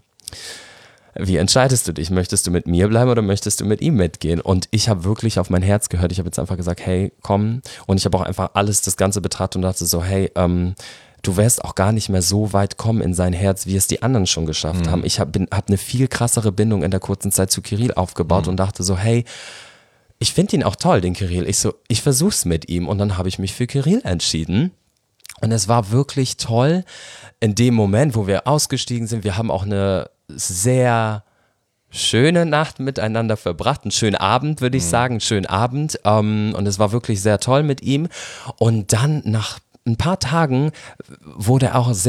Speaker 2: Wie entscheidest du dich? Möchtest du mit mir bleiben oder möchtest du mit ihm mitgehen? Und ich habe wirklich auf mein Herz gehört. Ich habe jetzt einfach gesagt, hey, komm. Und ich habe auch einfach das Ganze betrachtet und dachte so, hey, du wirst auch gar nicht mehr so weit kommen in sein Herz, wie es die anderen schon geschafft haben. Ich habe eine viel krassere Bindung in der kurzen Zeit zu Kirill aufgebaut und dachte so, hey, ich finde ihn auch toll, den Kirill. Ich versuch's mit ihm. Und dann habe ich mich für Kirill entschieden. Und es war wirklich toll in dem Moment, wo wir ausgestiegen sind. Wir haben auch eine sehr schöne Nacht miteinander verbracht, einen schönen Abend, würde ich sagen, einen schönen Abend. Und es war wirklich sehr toll mit ihm. Und dann nach ein paar Tagen war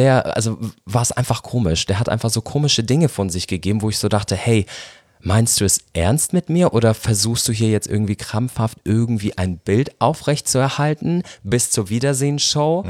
Speaker 2: es einfach komisch. Der hat einfach so komische Dinge von sich gegeben, wo ich so dachte, hey, meinst du es ernst mit mir oder versuchst du hier jetzt irgendwie krampfhaft irgendwie ein Bild aufrechtzuerhalten bis zur Wiedersehensshow,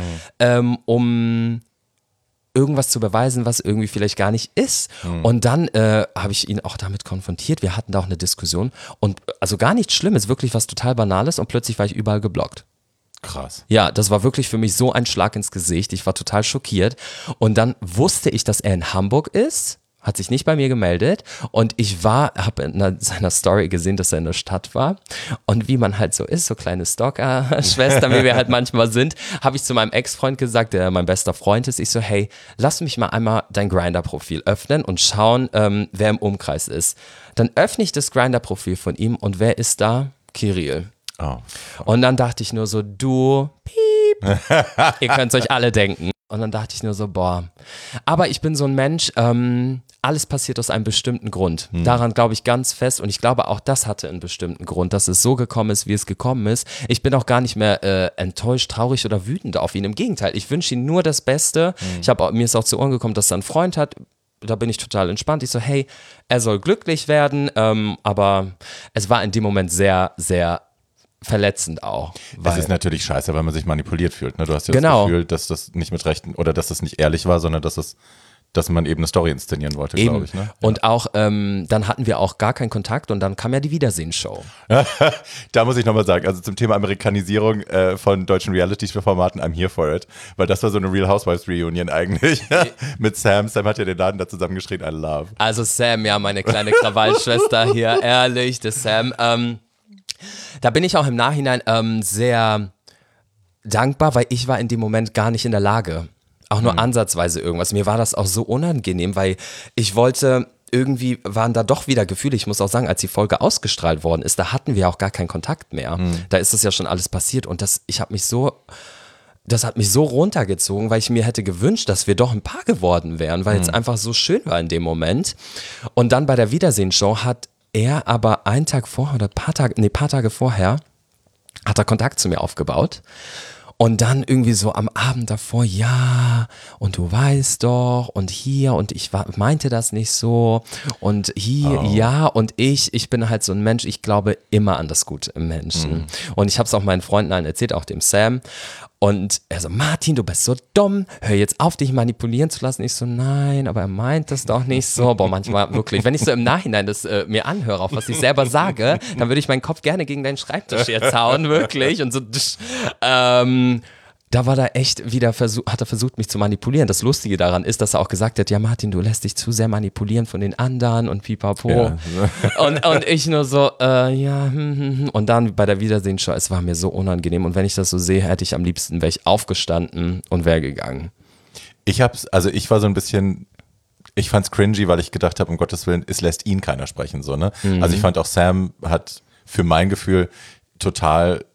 Speaker 2: um irgendwas zu beweisen, was irgendwie vielleicht gar nicht ist. Und dann habe ich ihn auch damit konfrontiert. Wir hatten da auch eine Diskussion und also gar nichts Schlimmes, wirklich was total Banales und plötzlich war ich überall geblockt.
Speaker 1: Krass.
Speaker 2: Ja, das war wirklich für mich so ein Schlag ins Gesicht. Ich war total schockiert. Und dann wusste ich, dass er in Hamburg ist, hat sich nicht bei mir gemeldet und ich habe in seiner Story gesehen, dass er in der Stadt war und wie man halt so ist, so kleine Stalker-Schwestern, wie wir halt manchmal sind, habe ich zu meinem Ex-Freund gesagt, der mein bester Freund ist, ich so, hey, lass mich mal einmal dein Grindr-Profil öffnen und schauen, wer im Umkreis ist. Dann öffne ich das Grindr-Profil von ihm und wer ist da? Kirill.
Speaker 1: Oh.
Speaker 2: Und dann dachte ich nur so, du, piep, ihr könnt es euch alle denken. Und dann dachte ich nur so, boah, aber ich bin so ein Mensch, alles passiert aus einem bestimmten Grund. Daran glaube ich ganz fest und ich glaube auch das hatte einen bestimmten Grund, dass es so gekommen ist, wie es gekommen ist. Ich bin auch gar nicht mehr enttäuscht, traurig oder wütend auf ihn. Im Gegenteil, ich wünsche ihm nur das Beste. Mir ist auch zu Ohren gekommen, dass er einen Freund hat. Da bin ich total entspannt. Ich so, hey, er soll glücklich werden, aber es war in dem Moment sehr, sehr verletzend auch.
Speaker 1: Es ist natürlich scheiße, weil man sich manipuliert fühlt. Ne? Du hast ja das Gefühl, dass das nicht mit Rechten oder dass das nicht ehrlich war, sondern dass man eben eine Story inszenieren wollte, glaube ich. Ne?
Speaker 2: Und ja. Auch, dann hatten wir auch gar keinen Kontakt und dann kam ja die Wiedersehensshow.
Speaker 1: Da muss ich nochmal sagen, also zum Thema Amerikanisierung von deutschen Reality-Formaten, I'm here for it, weil das war so eine Real Housewives Reunion eigentlich mit Sam. Sam hat ja den Laden da zusammengeschrien, I love.
Speaker 2: Also Sam, ja, meine kleine Krawallschwester hier, ehrlich, der Sam. Da bin ich auch im Nachhinein sehr dankbar, weil ich war in dem Moment gar nicht in der Lage, auch nur ansatzweise irgendwas. Mir war das auch so unangenehm, weil ich wollte, irgendwie waren da doch wieder Gefühle. Ich muss auch sagen, als die Folge ausgestrahlt worden ist, da hatten wir auch gar keinen Kontakt mehr. Da ist das ja schon alles passiert und das hat mich so runtergezogen, weil ich mir hätte gewünscht, dass wir doch ein Paar geworden wären, weil es einfach so schön war in dem Moment. Und dann bei der Wiedersehensshow hat er aber einen Tag vorher oder paar Tage vorher hat er Kontakt zu mir aufgebaut und dann irgendwie so am Abend davor, ja, und du weißt doch und hier und ich meinte das nicht so und hier, ja, und ich bin halt so ein Mensch, ich glaube immer an das Gute im Menschen und ich habe es auch meinen Freunden allen erzählt, auch dem Sam. Und er so, Martin, du bist so dumm, hör jetzt auf, dich manipulieren zu lassen. Ich so, nein, aber er meint das doch nicht so. Boah, manchmal wirklich, wenn ich so im Nachhinein das mir anhöre, auf was ich selber sage, dann würde ich meinen Kopf gerne gegen deinen Schreibtisch jetzt hauen, wirklich. Und so, da war er echt wieder hat er versucht, mich zu manipulieren. Das Lustige daran ist, dass er auch gesagt hat, ja Martin, du lässt dich zu sehr manipulieren von den anderen und pipapo. Ja. Und ich nur so, Und dann bei der Wiedersehenshow, es war mir so unangenehm. Und wenn ich das so sehe, wäre ich aufgestanden und wäre gegangen.
Speaker 1: Ich war so ein bisschen, ich fand's cringy, weil ich gedacht habe, um Gottes Willen, es lässt ihn keiner sprechen, so, ne? Also ich fand auch Sam hat für mein Gefühl total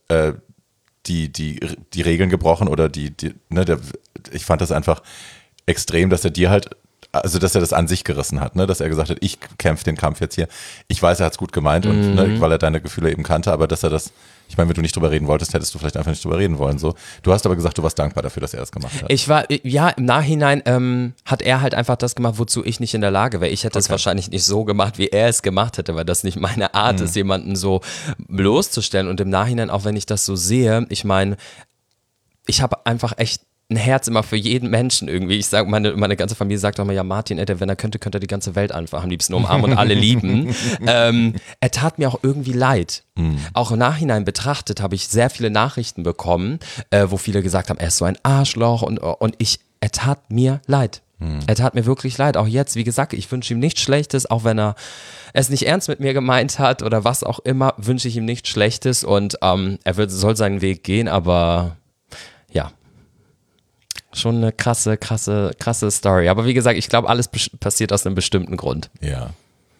Speaker 1: die Regeln gebrochen oder ich fand das einfach extrem, dass er dass er das an sich gerissen hat, ne? Dass er gesagt hat, ich kämpfe den Kampf jetzt hier. Ich weiß, er hat es gut gemeint und weil er deine Gefühle eben kannte, aber dass er das, ich meine, wenn du nicht drüber reden wolltest, hättest du vielleicht einfach nicht drüber reden wollen. So. Du hast aber gesagt, du warst dankbar dafür, dass er das gemacht hat.
Speaker 2: Im Nachhinein hat er halt einfach das gemacht, wozu ich nicht in der Lage wäre. Ich hätte es wahrscheinlich nicht so gemacht, wie er es gemacht hätte, weil das nicht meine Art ist, jemanden so bloßzustellen. Und im Nachhinein, auch wenn ich das so sehe, ich meine, ich habe einfach echt ein Herz immer für jeden Menschen irgendwie. Ich sage, meine ganze Familie sagt auch immer, ja Martin, wenn er könnte er die ganze Welt einfach am liebsten umarmen und alle lieben. Er tat mir auch irgendwie leid. Auch im Nachhinein betrachtet habe ich sehr viele Nachrichten bekommen, wo viele gesagt haben, er ist so ein Arschloch und er tat mir leid. Er tat mir wirklich leid. Auch jetzt, wie gesagt, ich wünsche ihm nichts Schlechtes, auch wenn er es nicht ernst mit mir gemeint hat oder was auch immer, wünsche ich ihm nichts Schlechtes und soll seinen Weg gehen, aber ja. Schon eine krasse Story. Aber wie gesagt, ich glaube, alles passiert aus einem bestimmten Grund.
Speaker 1: Ja.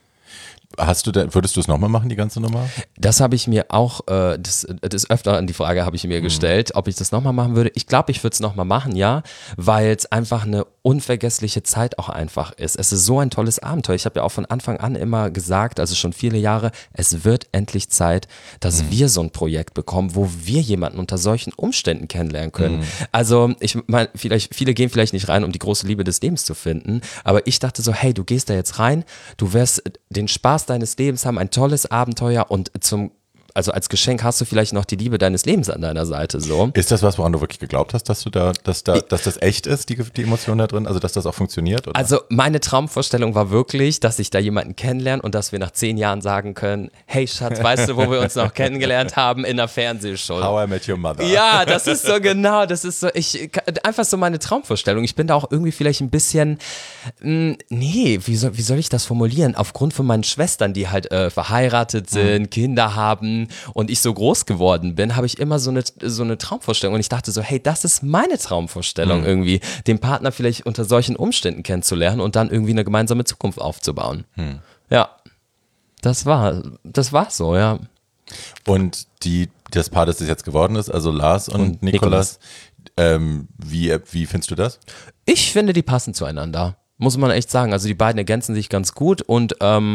Speaker 1: Würdest du es nochmal machen, die ganze Nummer?
Speaker 2: Das habe ich mir auch, das öfter die Frage habe ich mir gestellt, ob ich das nochmal machen würde. Ich glaube, ich würde es nochmal machen, ja, weil es einfach eine unvergessliche Zeit auch einfach ist. Es ist so ein tolles Abenteuer. Ich habe ja auch von Anfang an immer gesagt, also schon viele Jahre, es wird endlich Zeit, dass wir so ein Projekt bekommen, wo wir jemanden unter solchen Umständen kennenlernen können. Also ich meine, viele gehen vielleicht nicht rein, um die große Liebe des Lebens zu finden, aber ich dachte so, hey, du gehst da jetzt rein, du wirst den Spaß deines Lebens haben, ein tolles Abenteuer und also als Geschenk hast du vielleicht noch die Liebe deines Lebens an deiner Seite. So.
Speaker 1: Ist das was, woran du wirklich geglaubt hast, dass das echt ist, die Emotion da drin? Also, dass das auch funktioniert? Oder?
Speaker 2: Also, meine Traumvorstellung war wirklich, dass ich da jemanden kennenlerne und dass wir nach 10 Jahren sagen können, hey Schatz, weißt du, wo wir uns noch kennengelernt haben? In einer Fernsehshow.
Speaker 1: How I Met Your Mother.
Speaker 2: Ja, das ist so genau, einfach so meine Traumvorstellung. Ich bin da auch irgendwie vielleicht ein bisschen, wie soll ich das formulieren? Aufgrund von meinen Schwestern, die halt verheiratet sind, Kinder haben, und ich so groß geworden bin, habe ich immer so eine Traumvorstellung und ich dachte so, hey, das ist meine Traumvorstellung irgendwie, den Partner vielleicht unter solchen Umständen kennenzulernen und dann irgendwie eine gemeinsame Zukunft aufzubauen. Ja, das war so, ja.
Speaker 1: Und das Paar, das es jetzt geworden ist, also Lars und Nicolas, wie findest du das?
Speaker 2: Ich finde, die passen zueinander, muss man echt sagen. Also die beiden ergänzen sich ganz gut und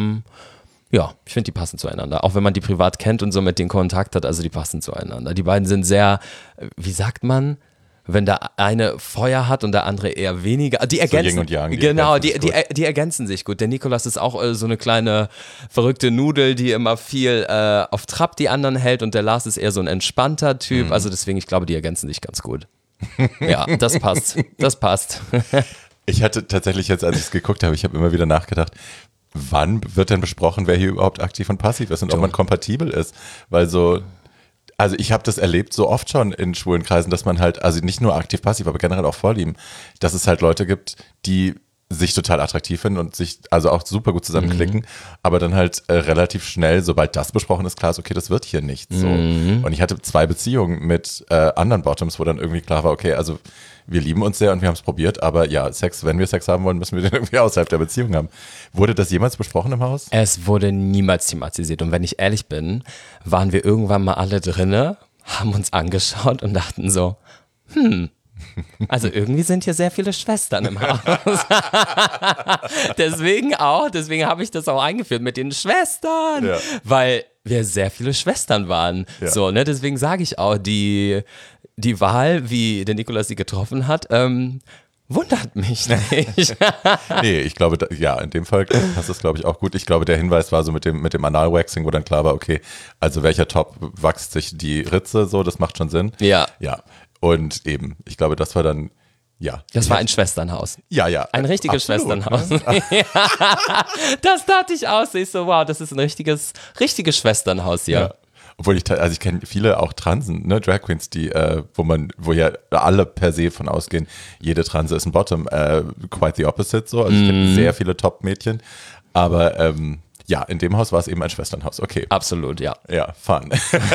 Speaker 2: ja, ich finde, die passen zueinander. Auch wenn man die privat kennt und so mit denen Kontakt hat, also die passen zueinander. Die beiden sind sehr, wie sagt man, wenn der eine Feuer hat und der andere eher weniger. Die ergänzen, so Yin und Yang, genau, die ergänzen sich gut. Der Nikolas ist auch so eine kleine verrückte Nudel, die immer viel auf Trab die anderen hält und der Lars ist eher so ein entspannter Typ. Also deswegen, ich glaube, die ergänzen sich ganz gut. Ja, das passt. Das passt.
Speaker 1: Ich hatte tatsächlich jetzt, als ich es geguckt habe, ich habe immer wieder nachgedacht, wann wird denn besprochen, wer hier überhaupt aktiv und passiv ist und ob man kompatibel ist? Weil also ich habe das erlebt so oft schon in schwulen Kreisen, dass man halt, also nicht nur aktiv-passiv, aber generell auch Vorlieben, dass es halt Leute gibt, die sich total attraktiv finden und sich also auch super gut zusammenklicken, aber dann halt relativ schnell, sobald das besprochen ist, klar ist, okay, das wird hier nicht so. Und ich hatte 2 Beziehungen mit anderen Bottoms, wo dann irgendwie klar war, okay, also wir lieben uns sehr und wir haben es probiert, aber ja, wenn wir Sex haben wollen, müssen wir den irgendwie außerhalb der Beziehung haben. Wurde das jemals besprochen im Haus?
Speaker 2: Es wurde niemals thematisiert und wenn ich ehrlich bin, waren wir irgendwann mal alle drinne, haben uns angeschaut und dachten so, also irgendwie sind hier sehr viele Schwestern im Haus. Deswegen habe ich das auch eingeführt mit den Schwestern, weil wir sehr viele Schwestern waren. Ja. So, ne? Deswegen sage ich auch, die Wahl, wie der Nikolas sie getroffen hat, wundert mich nicht.
Speaker 1: Nee, ich glaube, in dem Fall hast du es, glaube ich, auch gut. Ich glaube, der Hinweis war so mit dem Analwaxing, wo dann klar war, okay, also welcher Top wächst sich die Ritze, so, das macht schon Sinn.
Speaker 2: Ja.
Speaker 1: Ja. Und eben, ich glaube, das war dann, ja.
Speaker 2: Das war ein Schwesternhaus.
Speaker 1: Ja.
Speaker 2: Ein richtiges
Speaker 1: absolut,
Speaker 2: Schwesternhaus. Ne? Das dachte ich aus. Ich so, wow, das ist ein richtiges Schwesternhaus hier. Ja.
Speaker 1: Obwohl ich kenne viele auch Transen, ne, Drag Queens, die, wo ja alle per se von ausgehen, jede Transe ist ein Bottom, quite the opposite so. Also ich kenne sehr viele Top-Mädchen, aber ja, in dem Haus war es eben ein Schwesternhaus, okay.
Speaker 2: Absolut, ja.
Speaker 1: Ja, fun.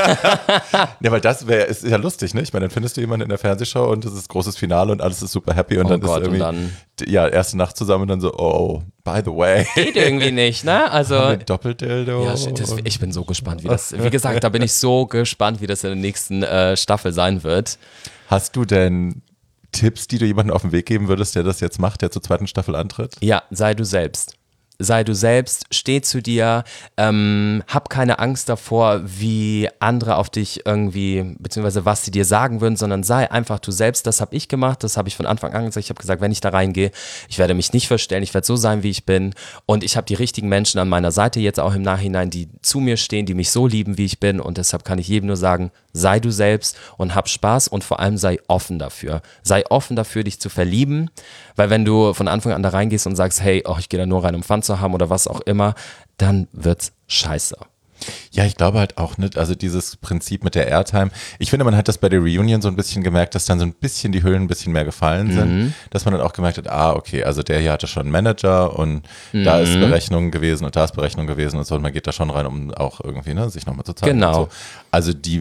Speaker 1: Ja, weil ist ja lustig, ne? Ich meine, dann findest du jemanden in der Fernsehshow und das ist großes Finale und alles ist super happy und dann ist irgendwie, ja, erste Nacht zusammen und dann so, oh, by the way.
Speaker 2: Geht irgendwie nicht, ne? Also
Speaker 1: Doppeldildo.
Speaker 2: Ja, ich bin so gespannt, wie gesagt, da bin ich so gespannt, wie das in der nächsten Staffel sein wird.
Speaker 1: Hast du denn Tipps, die du jemandem auf den Weg geben würdest, der das jetzt macht, der zur zweiten Staffel antritt?
Speaker 2: Ja, sei du selbst. Sei du selbst, steh zu dir, hab keine Angst davor, wie andere auf dich irgendwie, beziehungsweise was sie dir sagen würden, sondern sei einfach du selbst. Das habe ich gemacht, das habe ich von Anfang an gesagt. Ich habe gesagt, wenn ich da reingehe, ich werde mich nicht verstellen, ich werde so sein, wie ich bin und ich habe die richtigen Menschen an meiner Seite jetzt auch im Nachhinein, die zu mir stehen, die mich so lieben, wie ich bin und deshalb kann ich jedem nur sagen, sei du selbst und hab Spaß und vor allem sei offen dafür. Sei offen dafür, dich zu verlieben, weil wenn du von Anfang an da reingehst und sagst, hey, ich gehe da nur rein, um Fun zu haben oder was auch immer, dann wird's scheiße.
Speaker 1: Ja, ich glaube halt auch nicht, also dieses Prinzip mit der Airtime, ich finde, man hat das bei der Reunion so ein bisschen gemerkt, dass dann so ein bisschen die Hüllen ein bisschen mehr gefallen sind, dass man dann auch gemerkt hat, okay, also der hier hatte schon einen Manager und da ist Berechnung gewesen und da ist Berechnung gewesen und so, und man geht da schon rein, um auch irgendwie, ne, sich nochmal zu zeigen.
Speaker 2: Genau.
Speaker 1: So. Also die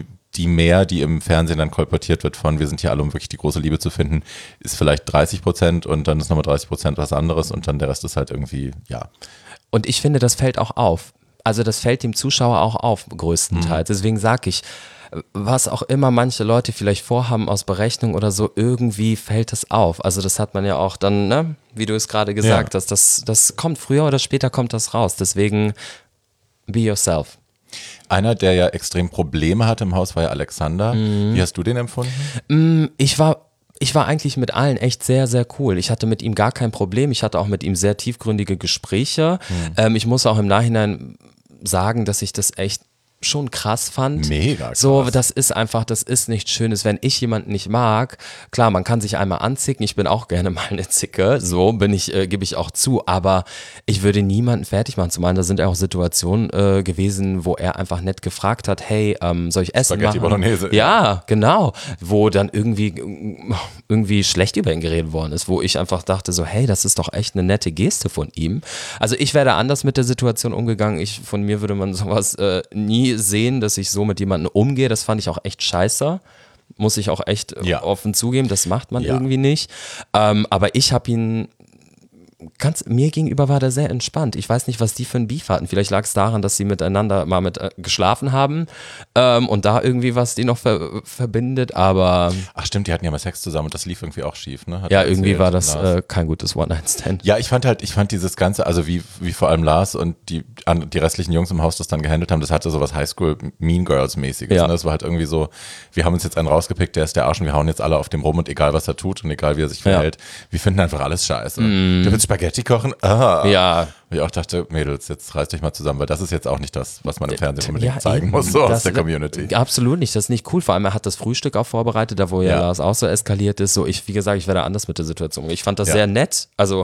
Speaker 1: im Fernsehen dann kolportiert wird von, wir sind hier alle, um wirklich die große Liebe zu finden, ist vielleicht 30% und dann ist nochmal 30% was anderes und dann der Rest ist halt irgendwie, ja.
Speaker 2: Und ich finde, das fällt auch auf. Also das fällt dem Zuschauer auch auf, größtenteils. Deswegen sage ich, was auch immer manche Leute vielleicht vorhaben aus Berechnung oder so, irgendwie fällt es auf. Also das hat man ja auch dann, ne, wie du es gerade gesagt hast, das kommt früher oder später kommt das raus. Deswegen be yourself.
Speaker 1: Einer, der ja extrem Probleme hatte im Haus, war ja Alexander. Wie hast du den empfunden?
Speaker 2: Ich war eigentlich mit allen echt sehr, sehr cool. Ich hatte mit ihm gar kein Problem. Ich hatte auch mit ihm sehr tiefgründige Gespräche. Ich muss auch im Nachhinein sagen, dass ich das echt schon krass fand.
Speaker 1: Mega krass.
Speaker 2: So, das ist nichts Schönes, wenn ich jemanden nicht mag. Klar, man kann sich einmal anzicken, ich bin auch gerne mal eine Zicke, so gebe ich auch zu, aber ich würde niemanden fertig machen. Zumal da sind ja auch Situationen gewesen, wo er einfach nett gefragt hat, hey, soll ich Essen
Speaker 1: Spaghetti
Speaker 2: machen?
Speaker 1: Bolognese.
Speaker 2: Ja, genau. Wo dann irgendwie schlecht über ihn geredet worden ist, wo ich einfach dachte so, hey, das ist doch echt eine nette Geste von ihm. Also ich wäre anders mit der Situation umgegangen. Von mir würde man sowas nie sehen, dass ich so mit jemandem umgehe. Das fand ich auch echt scheiße. Muss ich auch echt offen zugeben. Das macht man irgendwie nicht. Aber ich habe ihn mir gegenüber war der sehr entspannt. Ich weiß nicht, was die für ein Beef hatten. Vielleicht lag es daran, dass sie miteinander mal geschlafen haben und da irgendwie was die noch verbindet, aber...
Speaker 1: Ach stimmt, die hatten ja mal Sex zusammen und das lief irgendwie auch schief, ne?
Speaker 2: Ja, irgendwie war das kein gutes One-Night-Stand.
Speaker 1: Ja, ich fand dieses Ganze, also wie vor allem Lars und die restlichen Jungs im Haus das dann gehandelt haben, das hatte so was Highschool-Mean Girls-mäßiges. Ja. Ne? Das war halt irgendwie so, wir haben uns jetzt einen rausgepickt, der ist der Arsch und wir hauen jetzt alle auf dem rum und egal, was er tut und egal, wie er sich verhält, wir finden einfach alles scheiße. Du willst Spaghetti kochen?
Speaker 2: Ja.
Speaker 1: Ich auch dachte, Mädels, jetzt reißt euch mal zusammen, weil das ist jetzt auch nicht das, was man im Fernsehen unbedingt zeigen muss, so aus der Community.
Speaker 2: Absolut nicht, das ist nicht cool. Vor allem, er hat das Frühstück auch vorbereitet, da wo ja Lars auch so eskaliert ist. So, wie gesagt, ich werde anders mit der Situation. Ich fand das sehr nett. Also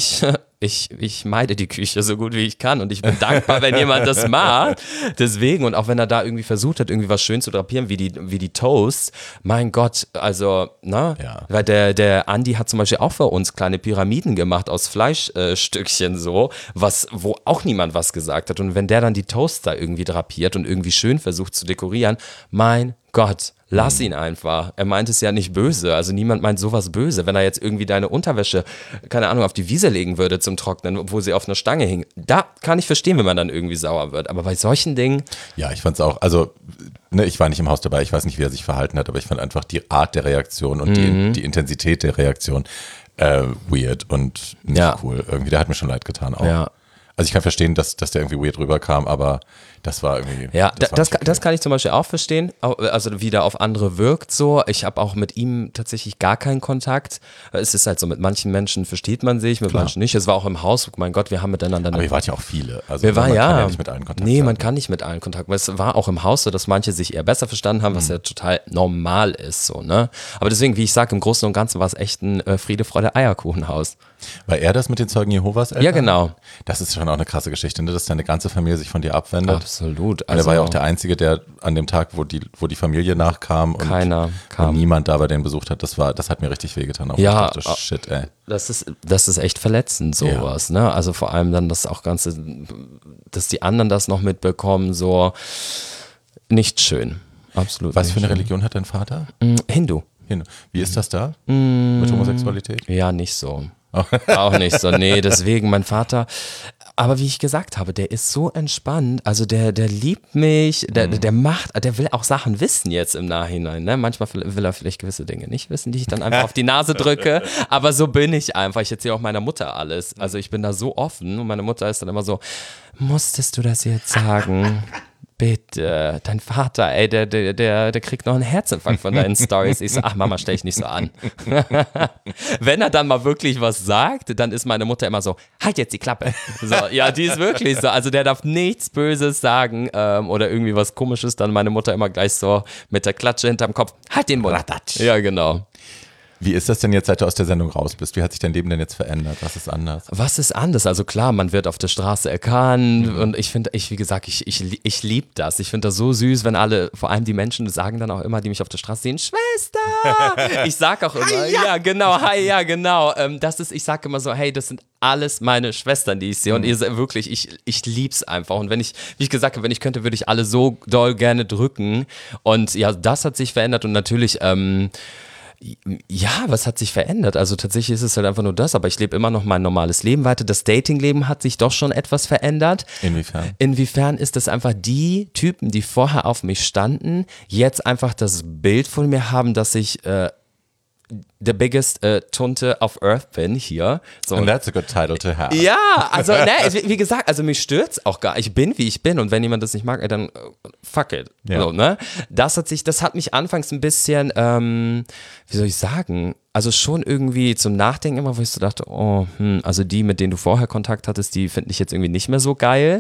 Speaker 2: ich meide die Küche so gut wie ich kann und ich bin dankbar, wenn jemand das macht. Deswegen, und auch wenn er da irgendwie versucht hat, irgendwie was schön zu drapieren, wie die Toasts, mein Gott, also, ne? Ja. Weil der Andi hat zum Beispiel auch für uns kleine Pyramiden gemacht aus Fleischstückchen so, wo auch niemand was gesagt hat. Und wenn der dann die Toasts da irgendwie drapiert und irgendwie schön versucht zu dekorieren, mein Gott, lass ihn einfach. Er meint es ja nicht böse. Also niemand meint sowas böse. Wenn er jetzt irgendwie deine Unterwäsche, keine Ahnung, auf die Wiese legen würde zum Trocknen, obwohl sie auf einer Stange hing, da kann ich verstehen, wenn man dann irgendwie sauer wird. Aber bei solchen Dingen...
Speaker 1: Ja, ich fand es auch, also ich war nicht im Haus dabei, ich weiß nicht, wie er sich verhalten hat, aber ich fand einfach die Art der Reaktion und die Intensität der Reaktion weird und nicht cool. Irgendwie, der hat mir schon leid getan auch. Ja. Also ich kann verstehen, dass der irgendwie weird rüberkam, aber das war irgendwie...
Speaker 2: Ja, das kann ich zum Beispiel auch verstehen, also wie der auf andere wirkt so. Ich habe auch mit ihm tatsächlich gar keinen Kontakt. Es ist halt so, mit manchen Menschen versteht man sich, mit manchen nicht. Es war auch im Haus, mein Gott, wir haben miteinander...
Speaker 1: Aber ihr wart ja auch viele. Also
Speaker 2: man kann
Speaker 1: ja nicht mit allen Kontakt haben.
Speaker 2: Man kann nicht mit allen Kontakt haben. Es war auch im Haus so, dass manche sich eher besser verstanden haben, was ja total normal ist. So, ne? Aber deswegen, wie ich sage, im Großen und Ganzen war es echt ein Friede, Freude, Eierkuchenhaus.
Speaker 1: War er das mit den Zeugen Jehovas Eltern?
Speaker 2: Ja, genau.
Speaker 1: Das ist darin auch eine krasse Geschichte, ne? Dass deine ganze Familie sich von dir abwendet.
Speaker 2: Absolut.
Speaker 1: Also, er war ja auch der Einzige, der an dem Tag, wo die Familie nachkam und
Speaker 2: keiner kam.
Speaker 1: Und niemand da bei denen besucht hat, das hat mir richtig wehgetan. Auch
Speaker 2: Ja,
Speaker 1: ich dachte, shit, ey.
Speaker 2: Das ist echt verletzend, sowas, ne? Also vor allem dann das auch Ganze, dass die anderen das noch mitbekommen, so nicht schön. Absolut.
Speaker 1: Was für eine Religion hat dein Vater?
Speaker 2: Hindu.
Speaker 1: Wie ist das da mit Homosexualität?
Speaker 2: Ja, nicht so. Auch nicht so, nee, deswegen mein Vater, aber wie ich gesagt habe, der ist so entspannt, also der liebt mich, der will auch Sachen wissen jetzt im Nachhinein, ne? Manchmal will er vielleicht gewisse Dinge nicht wissen, die ich dann einfach auf die Nase drücke, aber so bin ich einfach, ich erzähle auch meiner Mutter alles, also ich bin da so offen und meine Mutter ist dann immer so, musstest du das jetzt sagen? Bitte, dein Vater, ey, der kriegt noch einen Herzinfarkt von deinen Stories. Ich so, ach Mama, stell dich nicht so an. Wenn er dann mal wirklich was sagt, dann ist meine Mutter immer so, halt jetzt die Klappe. So, ja, die ist wirklich so. Also der darf nichts Böses sagen oder irgendwie was Komisches, dann meine Mutter immer gleich so mit der Klatsche hinterm Kopf, halt den Mund. Ja, genau.
Speaker 1: Wie ist das denn jetzt, seit du aus der Sendung raus bist? Wie hat sich dein Leben denn jetzt verändert? Was ist anders?
Speaker 2: Was ist anders? Also klar, man wird auf der Straße erkannt und ich finde, wie gesagt, ich liebe das. Ich finde das so süß, wenn alle, vor allem die Menschen, sagen dann auch immer, die mich auf der Straße sehen, Schwester! Ich sag auch immer, hi, ja genau, hi, ja genau. Ich sage immer so, hey, das sind alles meine Schwestern, die ich sehe und ihr seid wirklich, ich lieb's einfach und wenn ich, wie ich gesagt habe, wenn ich könnte, würde ich alle so doll gerne drücken und ja, das hat sich verändert und natürlich, ja, was hat sich verändert? Also tatsächlich ist es halt einfach nur das, aber ich lebe immer noch mein normales Leben weiter. Das Datingleben hat sich doch schon etwas verändert.
Speaker 1: Inwiefern?
Speaker 2: Inwiefern ist das einfach die Typen, die vorher auf mich standen, jetzt einfach das Bild von mir haben, dass ich the biggest Tunte of Earth bin hier. So.
Speaker 1: And that's a good title to have.
Speaker 2: Ja, also wie gesagt, also mich stört's auch gar. Ich bin, wie ich bin und wenn jemand das nicht mag, dann fuck it.
Speaker 1: Ja.
Speaker 2: So, ne? Das hat mich anfangs ein bisschen, wie soll ich sagen, also schon irgendwie zum Nachdenken immer, wo ich so dachte, also die, mit denen du vorher Kontakt hattest, die finde ich jetzt irgendwie nicht mehr so geil.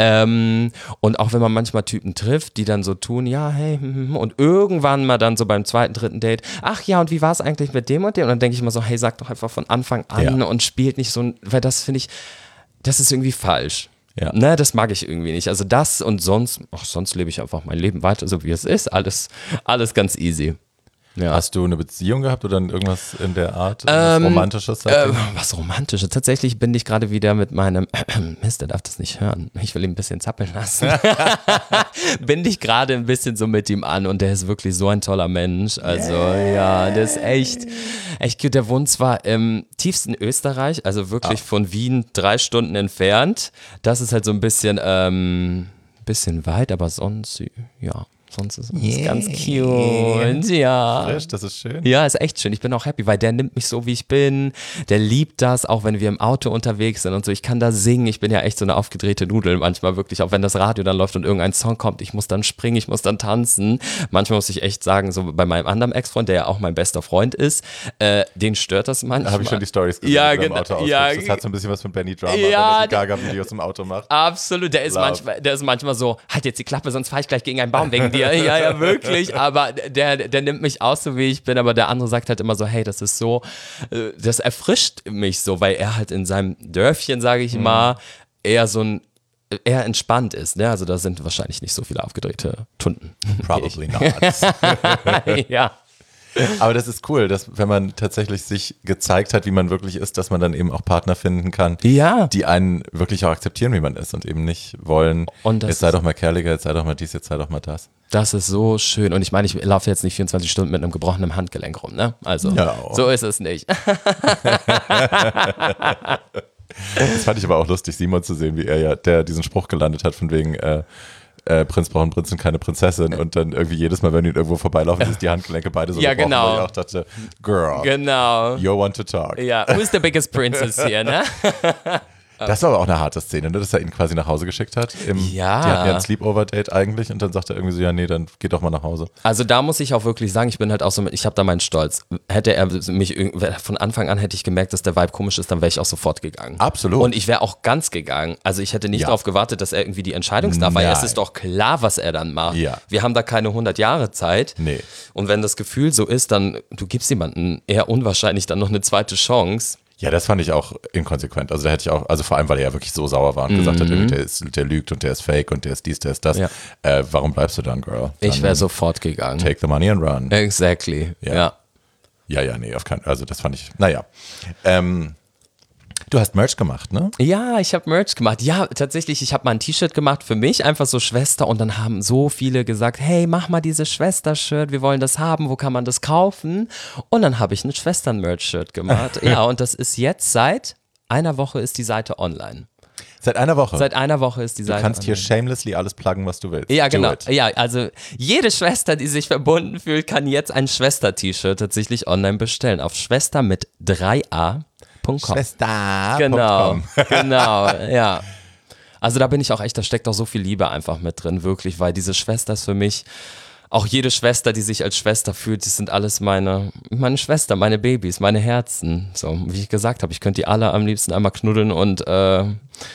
Speaker 2: Und auch wenn man manchmal Typen trifft, die dann so tun, ja, hey, und irgendwann mal dann so beim zweiten, dritten Date, ach ja, und wie war es eigentlich mit dem und dem? Und dann denke ich immer so, hey, sag doch einfach von Anfang an und spielt nicht so, weil das finde ich, das ist irgendwie falsch.
Speaker 1: Ja.
Speaker 2: Ne, das mag ich irgendwie nicht. Also das und sonst lebe ich einfach mein Leben weiter, so wie es ist. Alles ganz easy. Ja.
Speaker 1: Hast du eine Beziehung gehabt oder irgendwas in der Art? Was Romantisches?
Speaker 2: Was Romantisches? Tatsächlich bin ich gerade wieder mit meinem Mist, der darf das nicht hören. Ich will ihn ein bisschen zappeln lassen. Bin ich gerade ein bisschen so mit ihm an und der ist wirklich so ein toller Mensch. Also ja, der ist echt gut. Der wohnt zwar im tiefsten Österreich, also wirklich von Wien 3 Stunden entfernt. Das ist halt so ein bisschen weit, aber sonst, ja. Sonst ist es ganz cute, ja.
Speaker 1: Frisch, das ist schön.
Speaker 2: Ja, ist echt schön. Ich bin auch happy, weil der nimmt mich so, wie ich bin. Der liebt das, auch wenn wir im Auto unterwegs sind und so. Ich kann da singen. Ich bin ja echt so eine aufgedrehte Nudel manchmal wirklich. Auch wenn das Radio dann läuft und irgendein Song kommt, ich muss dann springen, ich muss dann tanzen. Manchmal muss ich echt sagen, so bei meinem anderen Ex-Freund, der ja auch mein bester Freund ist, den stört das manchmal.
Speaker 1: Da habe ich schon die Storys gesehen,
Speaker 2: ja,
Speaker 1: die im Auto
Speaker 2: ja,
Speaker 1: das hat so ein bisschen was von Benny Drama,
Speaker 2: ja,
Speaker 1: wenn er die Gaga-Videos im Auto macht.
Speaker 2: Absolut. Der ist manchmal so, halt jetzt die Klappe, sonst fahre ich gleich gegen einen Baum wegen dir. Ja, wirklich. Aber der nimmt mich aus, so wie ich bin, aber der andere sagt halt immer so, hey, das ist so, das erfrischt mich so, weil er halt in seinem Dörfchen, sage ich mal, eher entspannt ist, ne? Also da sind wahrscheinlich nicht so viele aufgedrehte Tunden.
Speaker 1: Probably not.
Speaker 2: Ja.
Speaker 1: Aber das ist cool, dass wenn man tatsächlich sich gezeigt hat, wie man wirklich ist, dass man dann eben auch Partner finden kann, die einen wirklich auch akzeptieren, wie man ist und eben nicht wollen, jetzt sei doch mal kerliger, jetzt sei doch mal dies, jetzt sei doch mal das. Das
Speaker 2: ist so schön und ich meine, ich laufe jetzt nicht 24 Stunden mit einem gebrochenen Handgelenk rum, ne? Also so ist es nicht.
Speaker 1: Das fand ich aber auch lustig, Simon zu sehen, wie er der diesen Spruch gelandet hat von wegen Prinz braucht einen Prinz und keine Prinzessin und dann irgendwie jedes Mal, wenn die irgendwo vorbeilaufen, ist die Handgelenke beide so gebrochen, weil ich auch dachte, girl, you're one to talk.
Speaker 2: Ja, who's the biggest princess here, ne?
Speaker 1: Das war aber auch eine harte Szene, ne? Dass er ihn quasi nach Hause geschickt hat. Die hatten ja ein Sleepover-Date eigentlich und dann sagt er irgendwie so, ja nee, dann geht doch mal nach Hause.
Speaker 2: Also da muss ich auch wirklich sagen, ich bin halt auch so, ich habe da meinen Stolz. Hätte er mich, von Anfang an hätte ich gemerkt, dass der Vibe komisch ist, dann wäre ich auch sofort gegangen.
Speaker 1: Absolut.
Speaker 2: Und ich wäre auch ganz gegangen. Also ich hätte nicht darauf gewartet, dass er irgendwie die Entscheidung darf, weil es ist doch klar, was er dann macht.
Speaker 1: Ja.
Speaker 2: Wir haben da keine 100 Jahre Zeit.
Speaker 1: Nee.
Speaker 2: Und wenn das Gefühl so ist, dann, du gibst jemandem eher unwahrscheinlich dann noch eine zweite Chance.
Speaker 1: Ja, das fand ich auch inkonsequent. Also da hätte ich auch, also vor allem, weil er ja wirklich so sauer war und gesagt hat, der lügt und der ist fake und der ist dies, der ist das. Ja. Warum bleibst du dann, Girl? Dann
Speaker 2: ich wäre sofort gegangen.
Speaker 1: Take the money and run.
Speaker 2: Exactly, ja.
Speaker 1: Ja, nee, auf keinen Fall. Also das fand ich, naja. Du hast Merch gemacht, ne?
Speaker 2: Ja, ich habe Merch gemacht. Ja, tatsächlich, ich habe mal ein T-Shirt gemacht für mich, einfach so Schwester. Und dann haben so viele gesagt, hey, mach mal dieses Schwester-Shirt, wir wollen das haben, wo kann man das kaufen? Und dann habe ich ein Schwestern-Merch-Shirt gemacht. Ja, und das ist jetzt seit einer Woche ist die Seite online.
Speaker 1: Seit einer Woche?
Speaker 2: Seit einer Woche ist die Seite online.
Speaker 1: Du kannst hier shamelessly alles pluggen, was du willst.
Speaker 2: Ja, genau. Ja, also jede Schwester, die sich verbunden fühlt, kann jetzt ein Schwester-T-Shirt tatsächlich online bestellen. Auf Schwester mit 3a.
Speaker 1: Schwester.
Speaker 2: Genau, ja. Also da bin ich auch echt, da steckt auch so viel Liebe einfach mit drin, wirklich, weil diese Schwester ist für mich, auch jede Schwester, die sich als Schwester fühlt, das sind alles meine Schwester, meine Babys, meine Herzen. So, wie ich gesagt habe, ich könnte die alle am liebsten einmal knuddeln und ja,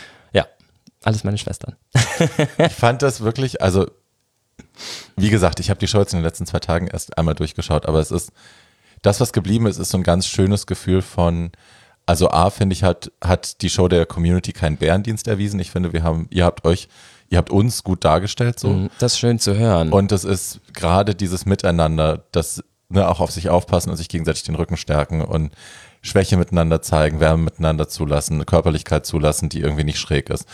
Speaker 2: alles meine Schwestern.
Speaker 1: Ich fand das wirklich, also wie gesagt, ich habe die Show jetzt in den letzten 2 Tagen erst einmal durchgeschaut, aber es ist, das, was geblieben ist so ein ganz schönes Gefühl von, also finde ich, hat die Show der Community keinen Bärendienst erwiesen. Ich finde, ihr habt uns gut dargestellt. So.
Speaker 2: Das ist schön zu hören.
Speaker 1: Und das ist gerade dieses Miteinander, das auch auf sich aufpassen und sich gegenseitig den Rücken stärken und Schwäche miteinander zeigen, Wärme miteinander zulassen, Körperlichkeit zulassen, die irgendwie nicht schräg ist.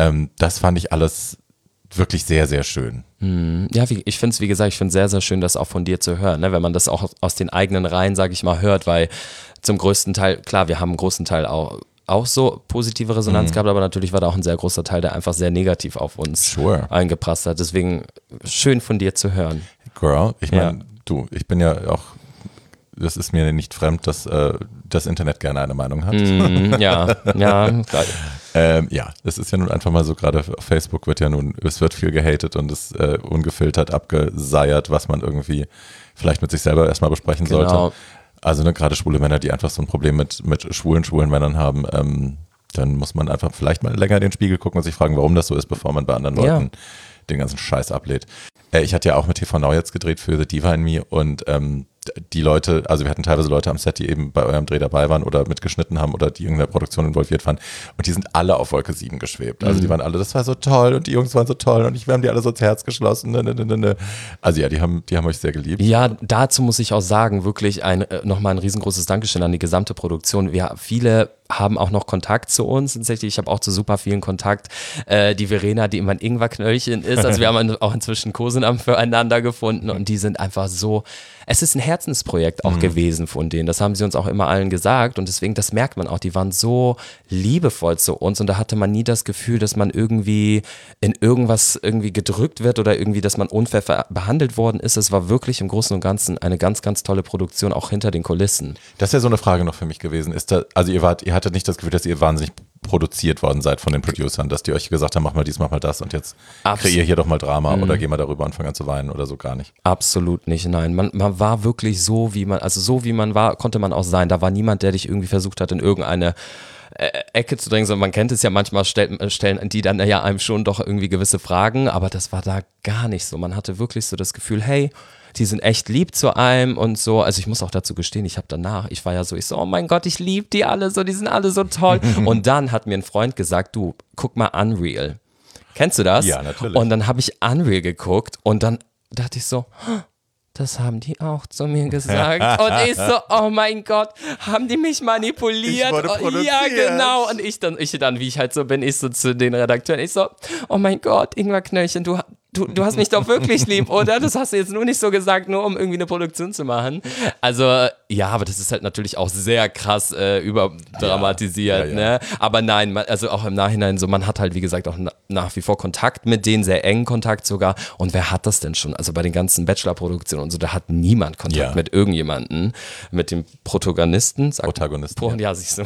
Speaker 1: Das fand ich alles wirklich sehr, sehr schön.
Speaker 2: Ja, ich finde es, wie gesagt, sehr, sehr schön, das auch von dir zu hören, ne? Wenn man das auch aus den eigenen Reihen, sage ich mal, hört, weil zum größten Teil, klar, wir haben einen großen Teil auch so positive Resonanz gehabt, aber natürlich war da auch ein sehr großer Teil, der einfach sehr negativ auf uns eingeprasst hat. Deswegen schön von dir zu hören.
Speaker 1: Girl, ich meine, ich bin ja auch, das ist mir nicht fremd, dass das Internet gerne eine Meinung hat.
Speaker 2: Ja, klar.
Speaker 1: Ja, das ist ja nun einfach mal so, gerade auf Facebook es wird viel gehatet und es ungefiltert abgeseiert, was man irgendwie vielleicht mit sich selber erstmal besprechen sollte. Also gerade schwule Männer, die einfach so ein Problem mit schwulen Männern haben, dann muss man einfach vielleicht mal länger in den Spiegel gucken und sich fragen, warum das so ist, bevor man bei anderen Leuten den ganzen Scheiß ablädt. Ich hatte ja auch mit TV Now jetzt gedreht für The Diva in Me und die Leute, also wir hatten teilweise Leute am Set, die eben bei eurem Dreh dabei waren oder mitgeschnitten haben oder die in irgendeiner Produktion involviert waren und die sind alle auf Wolke 7 geschwebt. Also die waren alle, das war so toll und die Jungs waren so toll und wir haben die alle so ins Herz geschlossen. Also ja, die haben euch sehr geliebt.
Speaker 2: Ja, dazu muss ich auch sagen, wirklich nochmal ein riesengroßes Dankeschön an die gesamte Produktion. Viele haben auch noch Kontakt zu uns. Tatsächlich, ich habe auch zu super vielen Kontakt. Die Verena, die immer ein Ingwerknöllchen ist. Also wir haben auch inzwischen Kosenamen füreinander gefunden und die sind einfach so, es ist ein Herzensprojekt auch gewesen von denen. Das haben sie uns auch immer allen gesagt und deswegen, das merkt man auch, die waren so liebevoll zu uns und da hatte man nie das Gefühl, dass man irgendwie in irgendwas irgendwie gedrückt wird oder irgendwie, dass man unfair behandelt worden ist. Es war wirklich im Großen und Ganzen eine ganz, ganz tolle Produktion, auch hinter den Kulissen.
Speaker 1: Das ist ja so eine Frage noch für mich gewesen. Also ihr hattet nicht das Gefühl, dass ihr wahnsinnig produziert worden seid von den Producern, dass die euch gesagt haben, mach mal dies, mach mal das und jetzt kreier hier doch mal Drama oder geh mal darüber und fang an zu weinen oder so, gar nicht.
Speaker 2: Absolut nicht, nein. Man war wirklich so, wie man war, konnte man auch sein. Da war niemand, der dich irgendwie versucht hat, in irgendeine Ecke zu drängen, sondern man kennt es ja manchmal, stellen die dann ja einem schon doch irgendwie gewisse Fragen, aber das war da gar nicht so. Man hatte wirklich so das Gefühl, hey, die sind echt lieb zu einem und so. Also ich muss auch dazu gestehen, ich war ja so, oh mein Gott, ich liebe die alle so, die sind alle so toll. Und dann hat mir ein Freund gesagt, du, guck mal Unreal. Kennst du das?
Speaker 1: Ja, natürlich.
Speaker 2: Und dann habe ich Unreal geguckt und dann dachte ich so, das haben die auch zu mir gesagt. Und ich so, oh mein Gott, haben die mich manipuliert?
Speaker 1: Ich wurde produziert.
Speaker 2: Ja, genau. Und ich dann, wie ich halt so bin, ich so zu den Redakteuren, ich so, oh mein Gott, Ingwerknöllchen, du hast mich doch wirklich lieb, oder? Das hast du jetzt nur nicht so gesagt, nur um irgendwie eine Produktion zu machen. Also, ja, aber das ist halt natürlich auch sehr krass überdramatisiert, ne? Aber nein, also auch im Nachhinein so, man hat halt, wie gesagt, auch nach wie vor Kontakt mit denen, sehr engen Kontakt sogar. Und wer hat das denn schon? Also bei den ganzen Bachelor-Produktionen und so, da hat niemand Kontakt mit irgendjemanden, mit dem Protagonisten.
Speaker 1: Protagonisten.
Speaker 2: Ja, siehst du.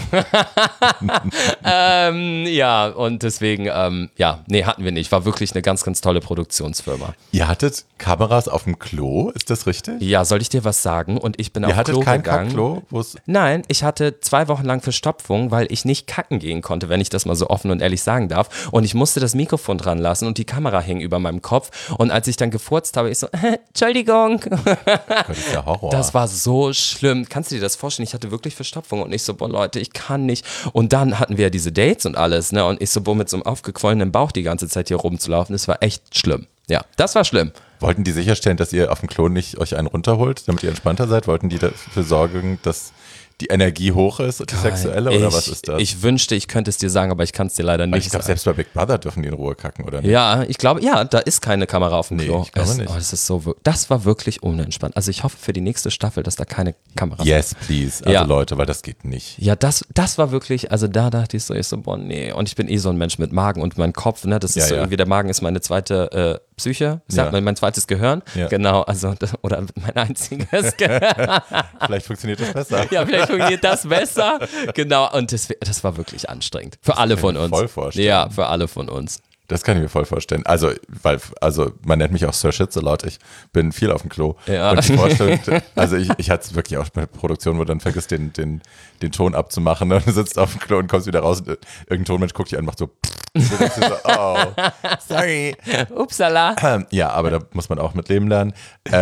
Speaker 2: Ja, und deswegen, hatten wir nicht. War wirklich eine ganz, ganz tolle Produktionsfirma.
Speaker 1: Ihr hattet Kameras auf dem Klo, ist das richtig?
Speaker 2: Ja, soll ich dir was sagen? Und ich bin
Speaker 1: Ihr
Speaker 2: auf Klo gegangen.
Speaker 1: Kein Kackklo?
Speaker 2: Nein, ich hatte 2 Wochen lang Verstopfung, weil ich nicht kacken gehen konnte, wenn ich das mal so offen und ehrlich sagen darf. Und ich musste das Mikrofon dran lassen und die Kamera hing über meinem Kopf. Und als ich dann gefurzt habe, ich so, Entschuldigung.
Speaker 1: Das ist ja Horror.
Speaker 2: Das war so schlimm. Kannst du dir das vorstellen? Ich hatte wirklich Verstopfung und ich so, boah Leute, ich kann nicht. Und dann hatten wir ja diese Dates und alles, ne? Und ich so, boah, mit so einem aufgequollenen Bauch die ganze Zeit hier rumzulaufen, das war echt schlimm. Ja, das war schlimm.
Speaker 1: Wollten die sicherstellen, dass ihr auf dem Klo nicht euch einen runterholt, damit ihr entspannter seid? Wollten die dafür sorgen, dass die Energie hoch ist, die sexuelle, oder was ist das?
Speaker 2: Ich wünschte, ich könnte es dir sagen, aber ich kann es dir leider nicht
Speaker 1: Ich glaube, selbst bei Big Brother dürfen die in Ruhe kacken, oder nicht?
Speaker 2: Ja, ich glaube, ja, da ist keine Kamera auf dem Klo.
Speaker 1: Ich glaube nicht.
Speaker 2: Das war wirklich unentspannt. Also ich hoffe für die nächste Staffel, dass da keine Kamera
Speaker 1: Yes, please. Also Leute, weil das geht nicht.
Speaker 2: Ja, das war wirklich, also da dachte ich so, boah, nee. Und ich bin so ein Mensch mit Magen und mein Kopf, ne, das ist so irgendwie, der Magen ist meine zweite Psyche, mein zweites Gehirn. Ja. Genau, also, oder mein einziges Gehirn.
Speaker 1: Vielleicht funktioniert das besser.
Speaker 2: Ja, vielleicht funktioniert das besser. Genau, und das war wirklich anstrengend. Für alle von uns.
Speaker 1: Voll vorstellen.
Speaker 2: Ja, für alle von uns.
Speaker 1: Das kann ich mir voll vorstellen. Also man nennt mich auch Sir Shit-a-lot. Ich bin viel auf dem Klo.
Speaker 2: Ja.
Speaker 1: Und die Vorstellung, also ich hatte es wirklich auch bei der Produktion, wo du dann vergisst, den Ton abzumachen, ne? Und du sitzt auf dem Klo und kommst wieder raus und irgendein Tonmensch guckt dich an und macht so, so, oh, sorry.
Speaker 2: Upsala.
Speaker 1: Ja, aber da muss man auch mit leben lernen.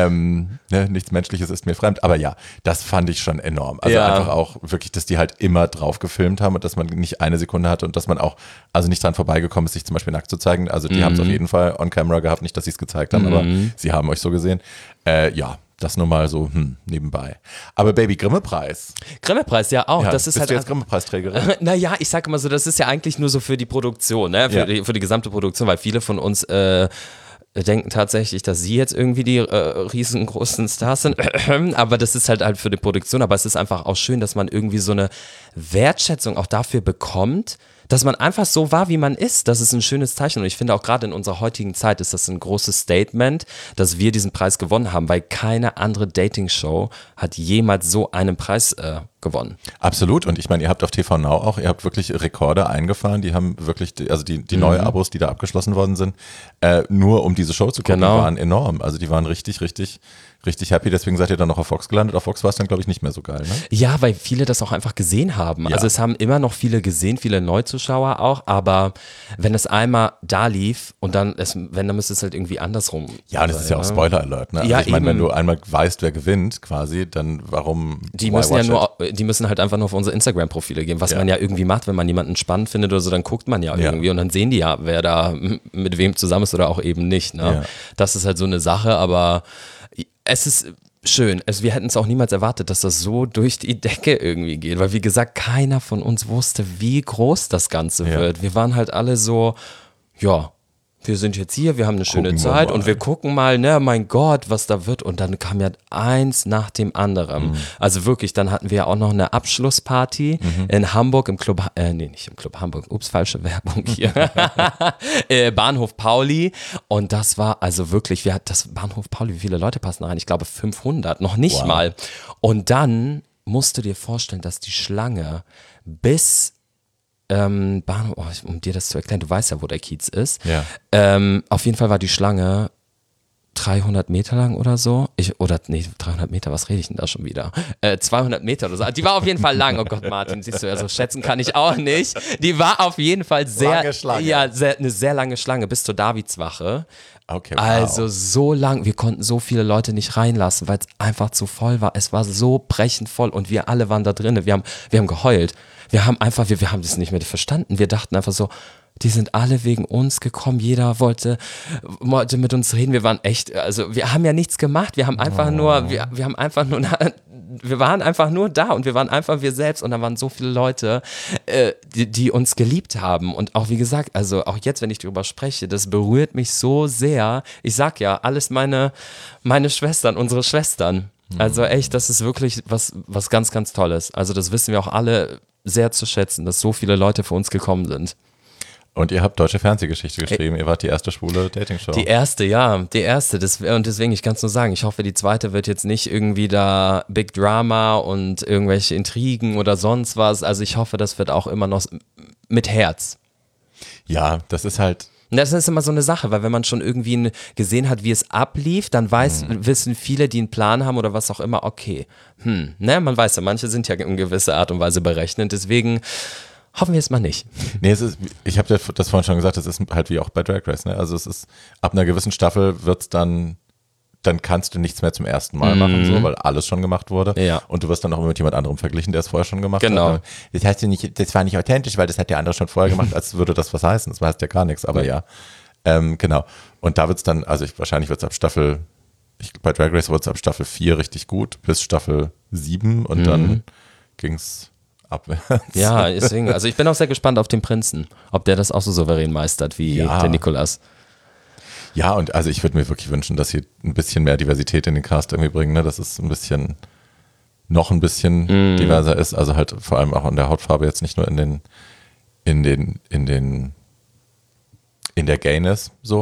Speaker 1: Ne, nichts Menschliches ist mir fremd. Aber ja, das fand ich schon enorm. Also einfach auch wirklich, dass die halt immer drauf gefilmt haben und dass man nicht eine Sekunde hatte und dass man auch also nicht dran vorbeigekommen ist, sich zum Beispiel nackt zu zeigen. Also die haben es auf jeden Fall on camera gehabt. Nicht, dass sie es gezeigt haben, aber sie haben euch so gesehen. Ja, das nur mal so nebenbei. Aber Baby, Grimme-Preis.
Speaker 2: Grimme-Preis, ja auch.
Speaker 1: Ja,
Speaker 2: das ist
Speaker 1: bist
Speaker 2: halt
Speaker 1: du jetzt Grimme-Preisträgerin?
Speaker 2: Naja, ich sage immer so, das ist ja eigentlich nur so für die Produktion, ne? Für die gesamte Produktion, weil viele von uns denken tatsächlich, dass sie jetzt irgendwie die riesengroßen Stars sind, aber das ist halt für die Produktion, aber es ist einfach auch schön, dass man irgendwie so eine Wertschätzung auch dafür bekommt, dass man einfach so war, wie man ist. Das ist ein schönes Zeichen und ich finde auch gerade in unserer heutigen Zeit ist das ein großes Statement, dass wir diesen Preis gewonnen haben, weil keine andere Dating-Show hat jemals so einen Preis gewonnen.
Speaker 1: Absolut, und ich meine, ihr habt auf TV Now auch, ihr habt wirklich Rekorde eingefahren, die haben wirklich, also die neue Abos, die da abgeschlossen worden sind, nur um diese Show zu gucken, waren enorm. Also die waren richtig happy, deswegen seid ihr dann noch auf Fox gelandet. Auf Fox war es dann, glaube ich, nicht mehr so geil, ne?
Speaker 2: Ja, weil viele das auch einfach gesehen haben. Ja. Also es haben immer noch viele gesehen, viele Neuzuschauer auch, aber wenn es einmal da lief und dann, dann müsste es halt irgendwie andersrum.
Speaker 1: Ja, und das ist ja auch Spoiler-Alert, ne? Also
Speaker 2: ja,
Speaker 1: ich meine, wenn du einmal weißt, wer gewinnt quasi, dann warum
Speaker 2: die müssen halt einfach nur auf unsere Instagram-Profile gehen, was man ja irgendwie macht, wenn man jemanden spannend findet oder so, dann guckt man ja irgendwie und dann sehen die ja, wer da mit wem zusammen ist oder auch eben nicht, ne? Ja. Das ist halt so eine Sache, aber es ist schön. Wir hätten es auch niemals erwartet, dass das so durch die Decke irgendwie geht, weil wie gesagt, keiner von uns wusste, wie groß das Ganze wird. Wir waren halt alle so, ja, wir sind jetzt hier, wir haben eine schöne Zeit und wir gucken mal, ne, mein Gott, was da wird. Und dann kam ja eins nach dem anderen. Also wirklich, dann hatten wir ja auch noch eine Abschlussparty in Hamburg im Club, nicht im Club Hamburg, falsche Werbung hier. Bahnhof Pauli. Und das war also wirklich, das Bahnhof Pauli, wie viele Leute passen da rein? Ich glaube 500, noch nicht mal. Und dann musst du dir vorstellen, dass die Schlange bis Bahnhof, um dir das zu erklären, du weißt ja, wo der Kiez ist.
Speaker 1: Ja.
Speaker 2: Auf jeden Fall war die Schlange 300 Meter lang oder so. 300 Meter, was rede ich denn da schon wieder? 200 Meter oder so. Die war auf jeden Fall lang. Oh Gott, Martin, siehst du, also schätzen kann ich auch nicht. Die war auf jeden Fall eine sehr lange Schlange bis zur Davidswache.
Speaker 1: Okay, wow.
Speaker 2: Also so lang, wir konnten so viele Leute nicht reinlassen, weil es einfach zu voll war. Es war so brechend voll und wir alle waren da drin. Wir haben geheult. Wir haben das nicht mehr verstanden. Wir dachten einfach so, die sind alle wegen uns gekommen. Jeder wollte mit uns reden. Wir waren echt, also wir haben ja nichts gemacht. Wir haben einfach nur, wir waren einfach nur da und wir waren einfach wir selbst und da waren so viele Leute, die uns geliebt haben und auch wie gesagt, also auch jetzt, wenn ich darüber spreche, das berührt mich so sehr. Ich sag ja, alles meine Schwestern, unsere Schwestern. Also echt, das ist wirklich was ganz, ganz Tolles. Also das wissen wir auch alle sehr zu schätzen, dass so viele Leute für uns gekommen sind.
Speaker 1: Und ihr habt deutsche Fernsehgeschichte geschrieben. Ihr wart die erste schwule Dating-Show.
Speaker 2: Die erste. Und deswegen, ich kann es nur sagen, ich hoffe, die zweite wird jetzt nicht irgendwie da Big Drama und irgendwelche Intrigen oder sonst was. Also ich hoffe, das wird auch immer noch mit Herz.
Speaker 1: Ja, das ist halt,
Speaker 2: Das ist immer so eine Sache, weil wenn man schon irgendwie gesehen hat, wie es ablief, dann wissen viele, die einen Plan haben oder was auch immer, okay, ne, man weiß ja, manche sind ja in gewisser Art und Weise berechnend, deswegen hoffen wir es mal nicht.
Speaker 1: Nee, ich habe das vorhin schon gesagt, das ist halt wie auch bei Drag Race, ne? Also es ist, ab einer gewissen Staffel wird es dann kannst du nichts mehr zum ersten Mal machen, so, weil alles schon gemacht wurde.
Speaker 2: Ja.
Speaker 1: Und du wirst dann auch immer mit jemand anderem verglichen, der es vorher schon gemacht
Speaker 2: Genau.
Speaker 1: hat. Das heißt ja nicht, das war nicht authentisch, weil das hat der andere schon vorher gemacht, als würde das was heißen. Das heißt ja gar nichts, aber ja. Genau. Und da wird es dann, also wahrscheinlich wird es bei Drag Race wird es ab Staffel 4 richtig gut, bis Staffel 7 und dann ging es abwärts.
Speaker 2: Ja, deswegen, also ich bin auch sehr gespannt auf den Prinzen, ob der das auch so souverän meistert wie der Nicolas.
Speaker 1: Ja, und also ich würde mir wirklich wünschen, dass sie ein bisschen mehr Diversität in den Cast irgendwie bringen, ne? Dass es noch ein bisschen diverser ist, also halt vor allem auch in der Hautfarbe, jetzt nicht nur in der Gayness so.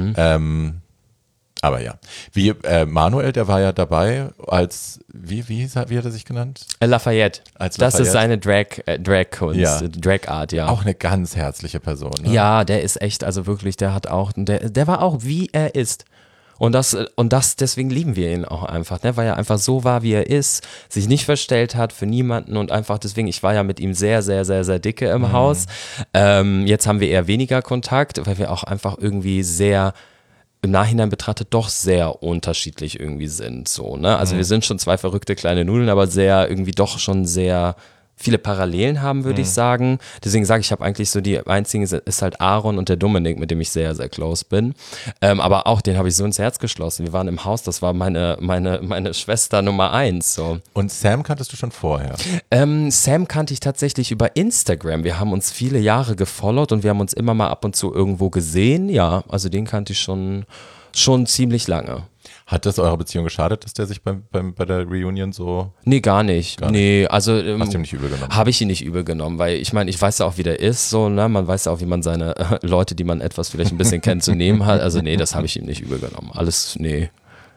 Speaker 1: Aber ja. Wie Manuel, der war ja dabei als, wie hat er sich genannt?
Speaker 2: Lafayette.
Speaker 1: Als
Speaker 2: das
Speaker 1: Lafayette.
Speaker 2: ist seine Drag-Kunst,
Speaker 1: Ja.
Speaker 2: Drag-Art, ja.
Speaker 1: Auch eine ganz herzliche Person. Ne?
Speaker 2: Ja, der ist echt, also wirklich, der war auch, wie er ist. Und deswegen lieben wir ihn auch einfach, ne? Weil er einfach so war, wie er ist, sich nicht verstellt hat für niemanden und einfach deswegen, ich war ja mit ihm sehr, sehr, sehr, sehr dicke im Haus. Jetzt haben wir eher weniger Kontakt, weil wir auch einfach irgendwie sehr im Nachhinein betrachtet doch sehr unterschiedlich irgendwie sind. So, ne? Also wir sind schon zwei verrückte kleine Nudeln, aber irgendwie doch schon sehr viele Parallelen haben, würde ich sagen. Deswegen sage ich, habe eigentlich so die einzigen, ist halt Aaron und der Dominik, mit dem ich sehr, sehr close bin. Aber auch den habe ich so ins Herz geschlossen. Wir waren im Haus, das war meine Schwester Nummer 1. So.
Speaker 1: Und Sam kanntest du schon vorher?
Speaker 2: Sam kannte ich tatsächlich über Instagram. Wir haben uns viele Jahre gefollowt und wir haben uns immer mal ab und zu irgendwo gesehen. Ja, also den kannte ich schon ziemlich lange.
Speaker 1: Hat das eurer Beziehung geschadet, dass der sich bei der Reunion so...
Speaker 2: Nee, gar nicht. Nee, also...
Speaker 1: Hast du ihm nicht übel genommen?
Speaker 2: Habe ich ihn nicht übel genommen, weil ich meine, ich weiß ja auch, wie der ist, so, ne? Man weiß ja auch, wie man seine Leute, die man etwas vielleicht ein bisschen kennt, zu nehmen hat. Also nee, das habe ich ihm nicht übel genommen. Alles, nee.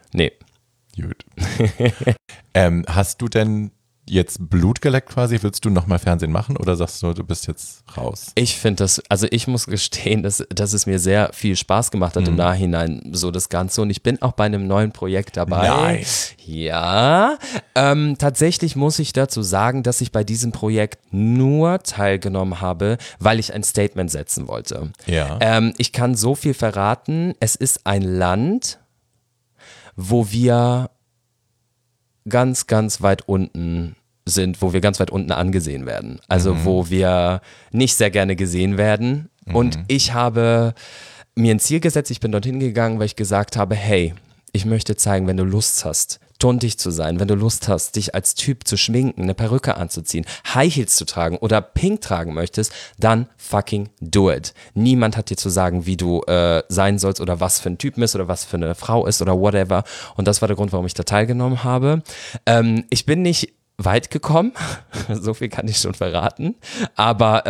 Speaker 1: Gut. Hast du denn jetzt Blut geleckt quasi? Willst du nochmal Fernsehen machen oder sagst du, du bist jetzt raus?
Speaker 2: Ich finde das, also ich muss gestehen, dass es mir sehr viel Spaß gemacht hat im Nachhinein, so das Ganze. Und ich bin auch bei einem neuen Projekt dabei.
Speaker 1: Nice.
Speaker 2: Ja, tatsächlich muss ich dazu sagen, dass ich bei diesem Projekt nur teilgenommen habe, weil ich ein Statement setzen wollte.
Speaker 1: Ja.
Speaker 2: Ich kann so viel verraten, es ist ein Land, wo wir ganz, ganz weit unten sind, wo wir ganz weit unten angesehen werden. Also wo wir nicht sehr gerne gesehen werden. Und ich habe mir ein Ziel gesetzt, ich bin dorthin gegangen, weil ich gesagt habe, hey, ich möchte zeigen, wenn du Lust hast, tuntig zu sein, wenn du Lust hast, dich als Typ zu schminken, eine Perücke anzuziehen, High Heels zu tragen oder Pink tragen möchtest, dann fucking do it. Niemand hat dir zu sagen, wie du sein sollst oder was für ein Typ bist oder was für eine Frau ist oder whatever. Und das war der Grund, warum ich da teilgenommen habe. Ich bin nicht weit gekommen, so viel kann ich schon verraten, aber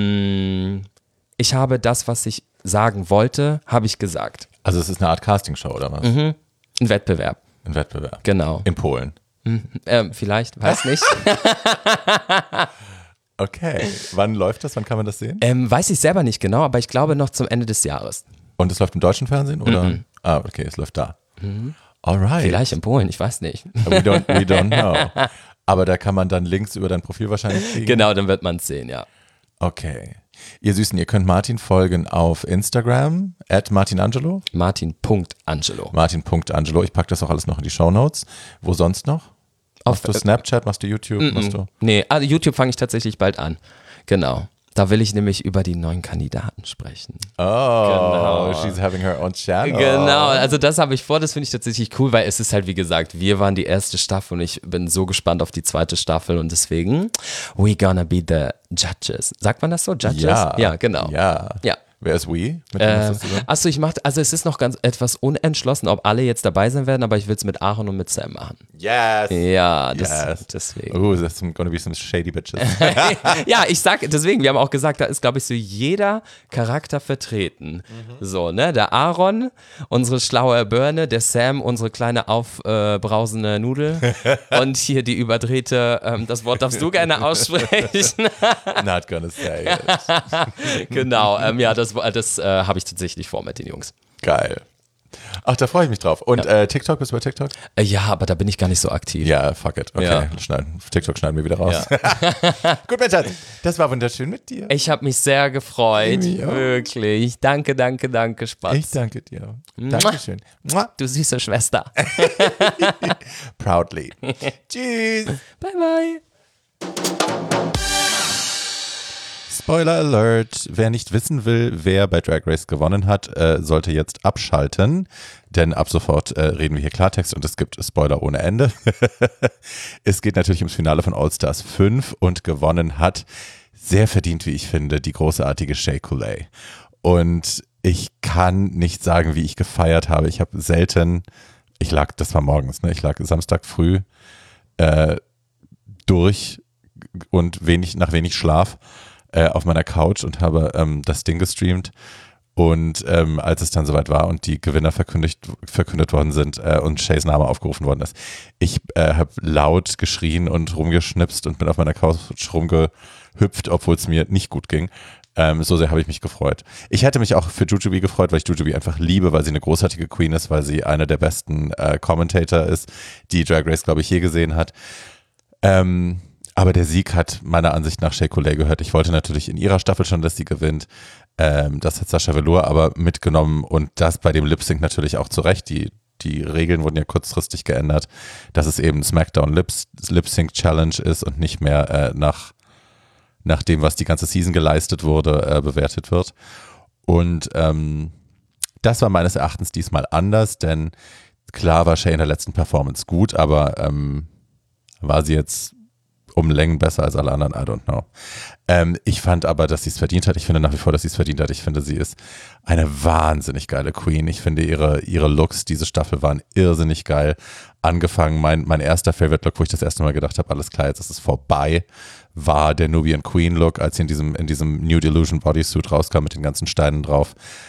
Speaker 2: ich habe das, was ich sagen wollte, habe ich gesagt.
Speaker 1: Also es ist eine Art Castingshow oder was?
Speaker 2: Ein Wettbewerb.
Speaker 1: Ein Wettbewerb.
Speaker 2: Genau.
Speaker 1: In Polen.
Speaker 2: Vielleicht, weiß nicht.
Speaker 1: Okay. Wann läuft das? Wann kann man das sehen?
Speaker 2: Weiß ich selber nicht genau, aber ich glaube noch zum Ende des Jahres.
Speaker 1: Und es läuft im deutschen Fernsehen oder? Ah, okay, es läuft da. Alright.
Speaker 2: Vielleicht in Polen, ich weiß nicht.
Speaker 1: We don't know. Aber da kann man dann Links über dein Profil wahrscheinlich kriegen.
Speaker 2: Genau, dann wird man es sehen, ja.
Speaker 1: Okay. Ihr Süßen, ihr könnt Martin folgen auf Instagram, @martinangelo.
Speaker 2: Martin.angelo.
Speaker 1: Martin.angelo. Ich packe das auch alles noch in die Shownotes. Wo sonst noch? Machst du Snapchat, machst du YouTube?
Speaker 2: Nee, also YouTube fange ich tatsächlich bald an. Genau. Da will ich nämlich über die neuen Kandidaten sprechen.
Speaker 1: Oh,
Speaker 2: Genau.
Speaker 1: she's having her own channel.
Speaker 2: Genau, also das habe ich vor, das finde ich tatsächlich cool, weil es ist halt, wie gesagt, wir waren die erste Staffel und ich bin so gespannt auf die zweite Staffel und deswegen, we gonna be the judges. Sagt man das so? Judges? Ja, genau.
Speaker 1: Ja.
Speaker 2: Ja.
Speaker 1: Wer ist we? Mit wem ist das zusammen?
Speaker 2: Also es ist noch ganz etwas unentschlossen, ob alle jetzt dabei sein werden, aber ich will es mit Aaron und mit Sam machen.
Speaker 1: Yes.
Speaker 2: Ja,
Speaker 1: Yes.
Speaker 2: deswegen.
Speaker 1: Oh, that's gonna be some shady bitches.
Speaker 2: Ja, deswegen, wir haben auch gesagt, da ist, glaube ich, so jeder Charakter vertreten. So, ne, der Aaron, unsere schlaue Birne, der Sam, unsere kleine aufbrausende Nudel und hier die überdrehte, das Wort darfst du gerne aussprechen.
Speaker 1: Not gonna say it.
Speaker 2: Genau, ja, das habe ich tatsächlich vor mit den Jungs.
Speaker 1: Geil. Ach, da freue ich mich drauf. Und TikTok, bist du bei TikTok?
Speaker 2: Ja, aber da bin ich gar nicht so aktiv.
Speaker 1: Ja, fuck it. Okay, TikTok schneiden wir wieder raus. Ja. Gut, mein Schatz, das war wunderschön mit dir.
Speaker 2: Ich habe mich sehr gefreut. Wirklich. Danke, Spatz.
Speaker 1: Ich danke dir. Dankeschön.
Speaker 2: Du süße Schwester.
Speaker 1: Proudly. Tschüss.
Speaker 2: Bye, bye.
Speaker 1: Spoiler Alert, wer nicht wissen will, wer bei Drag Race gewonnen hat, sollte jetzt abschalten, denn ab sofort reden wir hier Klartext und es gibt Spoiler ohne Ende. Es geht natürlich ums Finale von All Stars 5 und gewonnen hat, sehr verdient, wie ich finde, die großartige Shea Coulee. Und ich kann nicht sagen, wie ich gefeiert habe. Ich habe selten, das war morgens, ne? Ich lag Samstag früh durch und nach wenig Schlaf auf meiner Couch und habe das Ding gestreamt und als es dann soweit war und die Gewinner verkündet worden sind und Shays Name aufgerufen worden ist, ich habe laut geschrien und rumgeschnipst und bin auf meiner Couch rumgehüpft, obwohl es mir nicht gut ging. So sehr habe ich mich gefreut. Ich hätte mich auch für Jujubee gefreut, weil ich Jujubee einfach liebe, weil sie eine großartige Queen ist, weil sie einer der besten Commentator ist, die Drag Race, glaube ich, je gesehen hat. Aber der Sieg hat meiner Ansicht nach Shea Coulee gehört. Ich wollte natürlich in ihrer Staffel schon, dass sie gewinnt. Das hat Sasha Velour aber mitgenommen und das bei dem Lip-Sync natürlich auch zurecht. Die Regeln wurden ja kurzfristig geändert, dass es eben SmackDown Lip-Sync-Challenge ist und nicht mehr nach dem, was die ganze Season geleistet wurde, bewertet wird. Und das war meines Erachtens diesmal anders, denn klar war Shea in der letzten Performance gut, aber war sie jetzt um Längen besser als alle anderen, I don't know. Ich fand aber, dass sie es verdient hat. Ich finde nach wie vor, dass sie es verdient hat. Ich finde, sie ist eine wahnsinnig geile Queen. Ich finde, ihre Looks diese Staffel waren irrsinnig geil. Angefangen, mein erster Favorite-Look, wo ich das erste Mal gedacht habe, alles klar, jetzt ist es vorbei, war der Nubian Queen Look, als sie in diesem New Delusion Bodysuit rauskam mit den ganzen Steinen drauf.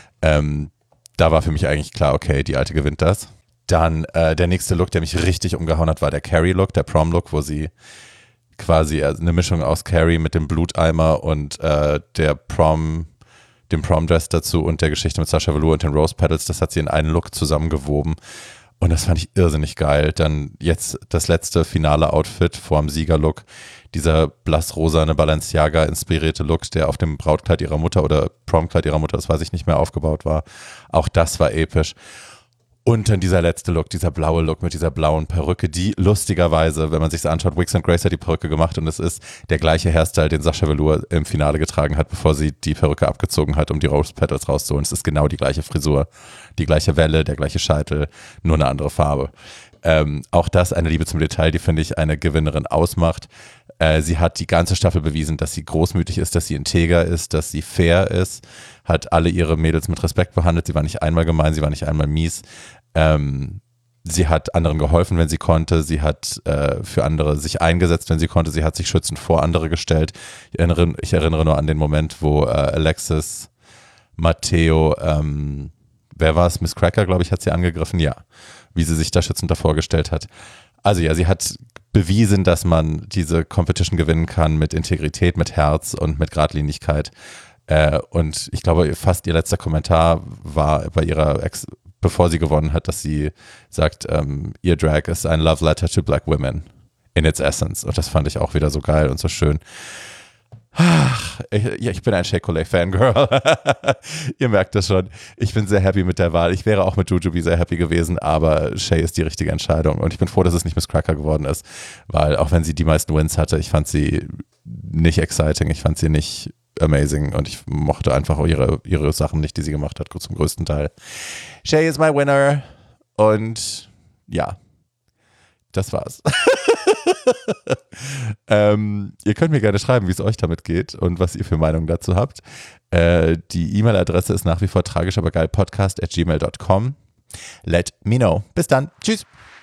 Speaker 1: Da war für mich eigentlich klar, okay, die Alte gewinnt das. Dann der nächste Look, der mich richtig umgehauen hat, war der Carrie Look, der Prom Look, wo sie quasi eine Mischung aus Carrie mit dem Bluteimer und dem Prom-Dress dazu und der Geschichte mit Sasha Velour und den Rose Petals, das hat sie in einen Look zusammengewoben. Und das fand ich irrsinnig geil. Dann jetzt das letzte finale Outfit vorm Siegerlook, dieser blassrosane Balenciaga-inspirierte Look, der auf dem Brautkleid ihrer Mutter oder Promkleid ihrer Mutter, das weiß ich nicht mehr, aufgebaut war. Auch das war episch. Und dann dieser letzte Look, dieser blaue Look mit dieser blauen Perücke, die lustigerweise, wenn man sich das anschaut, Wix & Grace hat die Perücke gemacht und es ist der gleiche Hairstyle, den Sasha Velour im Finale getragen hat, bevor sie die Perücke abgezogen hat, um die Rose Petals rauszuholen. Es ist genau die gleiche Frisur, die gleiche Welle, der gleiche Scheitel, nur eine andere Farbe. Auch das eine Liebe zum Detail, die, finde ich, eine Gewinnerin ausmacht. Sie hat die ganze Staffel bewiesen, dass sie großmütig ist, dass sie integer ist, dass sie fair ist, hat alle ihre Mädels mit Respekt behandelt. Sie war nicht einmal gemein, sie war nicht einmal mies. Sie hat anderen geholfen, wenn sie konnte. Sie hat für andere sich eingesetzt, wenn sie konnte. Sie hat sich schützend vor andere gestellt. Ich erinnere nur an den Moment, wo Alexis, Matteo, wer war es? Miss Cracker, glaube ich, hat sie angegriffen. Ja, wie sie sich da schützend davor gestellt hat. Also ja, sie hat bewiesen, dass man diese Competition gewinnen kann mit Integrität, mit Herz und mit Geradlinigkeit. Und ich glaube, fast ihr letzter Kommentar war bei ihrer bevor sie gewonnen hat, dass sie sagt, ihr Drag ist ein Love Letter to Black Women in its essence. Und das fand ich auch wieder so geil und so schön. Ach, ich bin ein Shea Coulee Fangirl. Ihr merkt das schon. Ich bin sehr happy mit der Wahl. Ich wäre auch mit Jujubee sehr happy gewesen, aber Shea ist die richtige Entscheidung. Und ich bin froh, dass es nicht Miss Cracker geworden ist, weil auch wenn sie die meisten Wins hatte, ich fand sie nicht exciting, ich fand sie nicht amazing und ich mochte einfach auch ihre Sachen nicht, die sie gemacht hat, zum größten Teil. Shea is my winner und ja, das war's. Ihr könnt mir gerne schreiben, wie es euch damit geht und was ihr für Meinungen dazu habt. Die E-Mail-Adresse ist nach wie vor tragischabergeilpodcast@gmail.com. Let me know. Bis dann. Tschüss.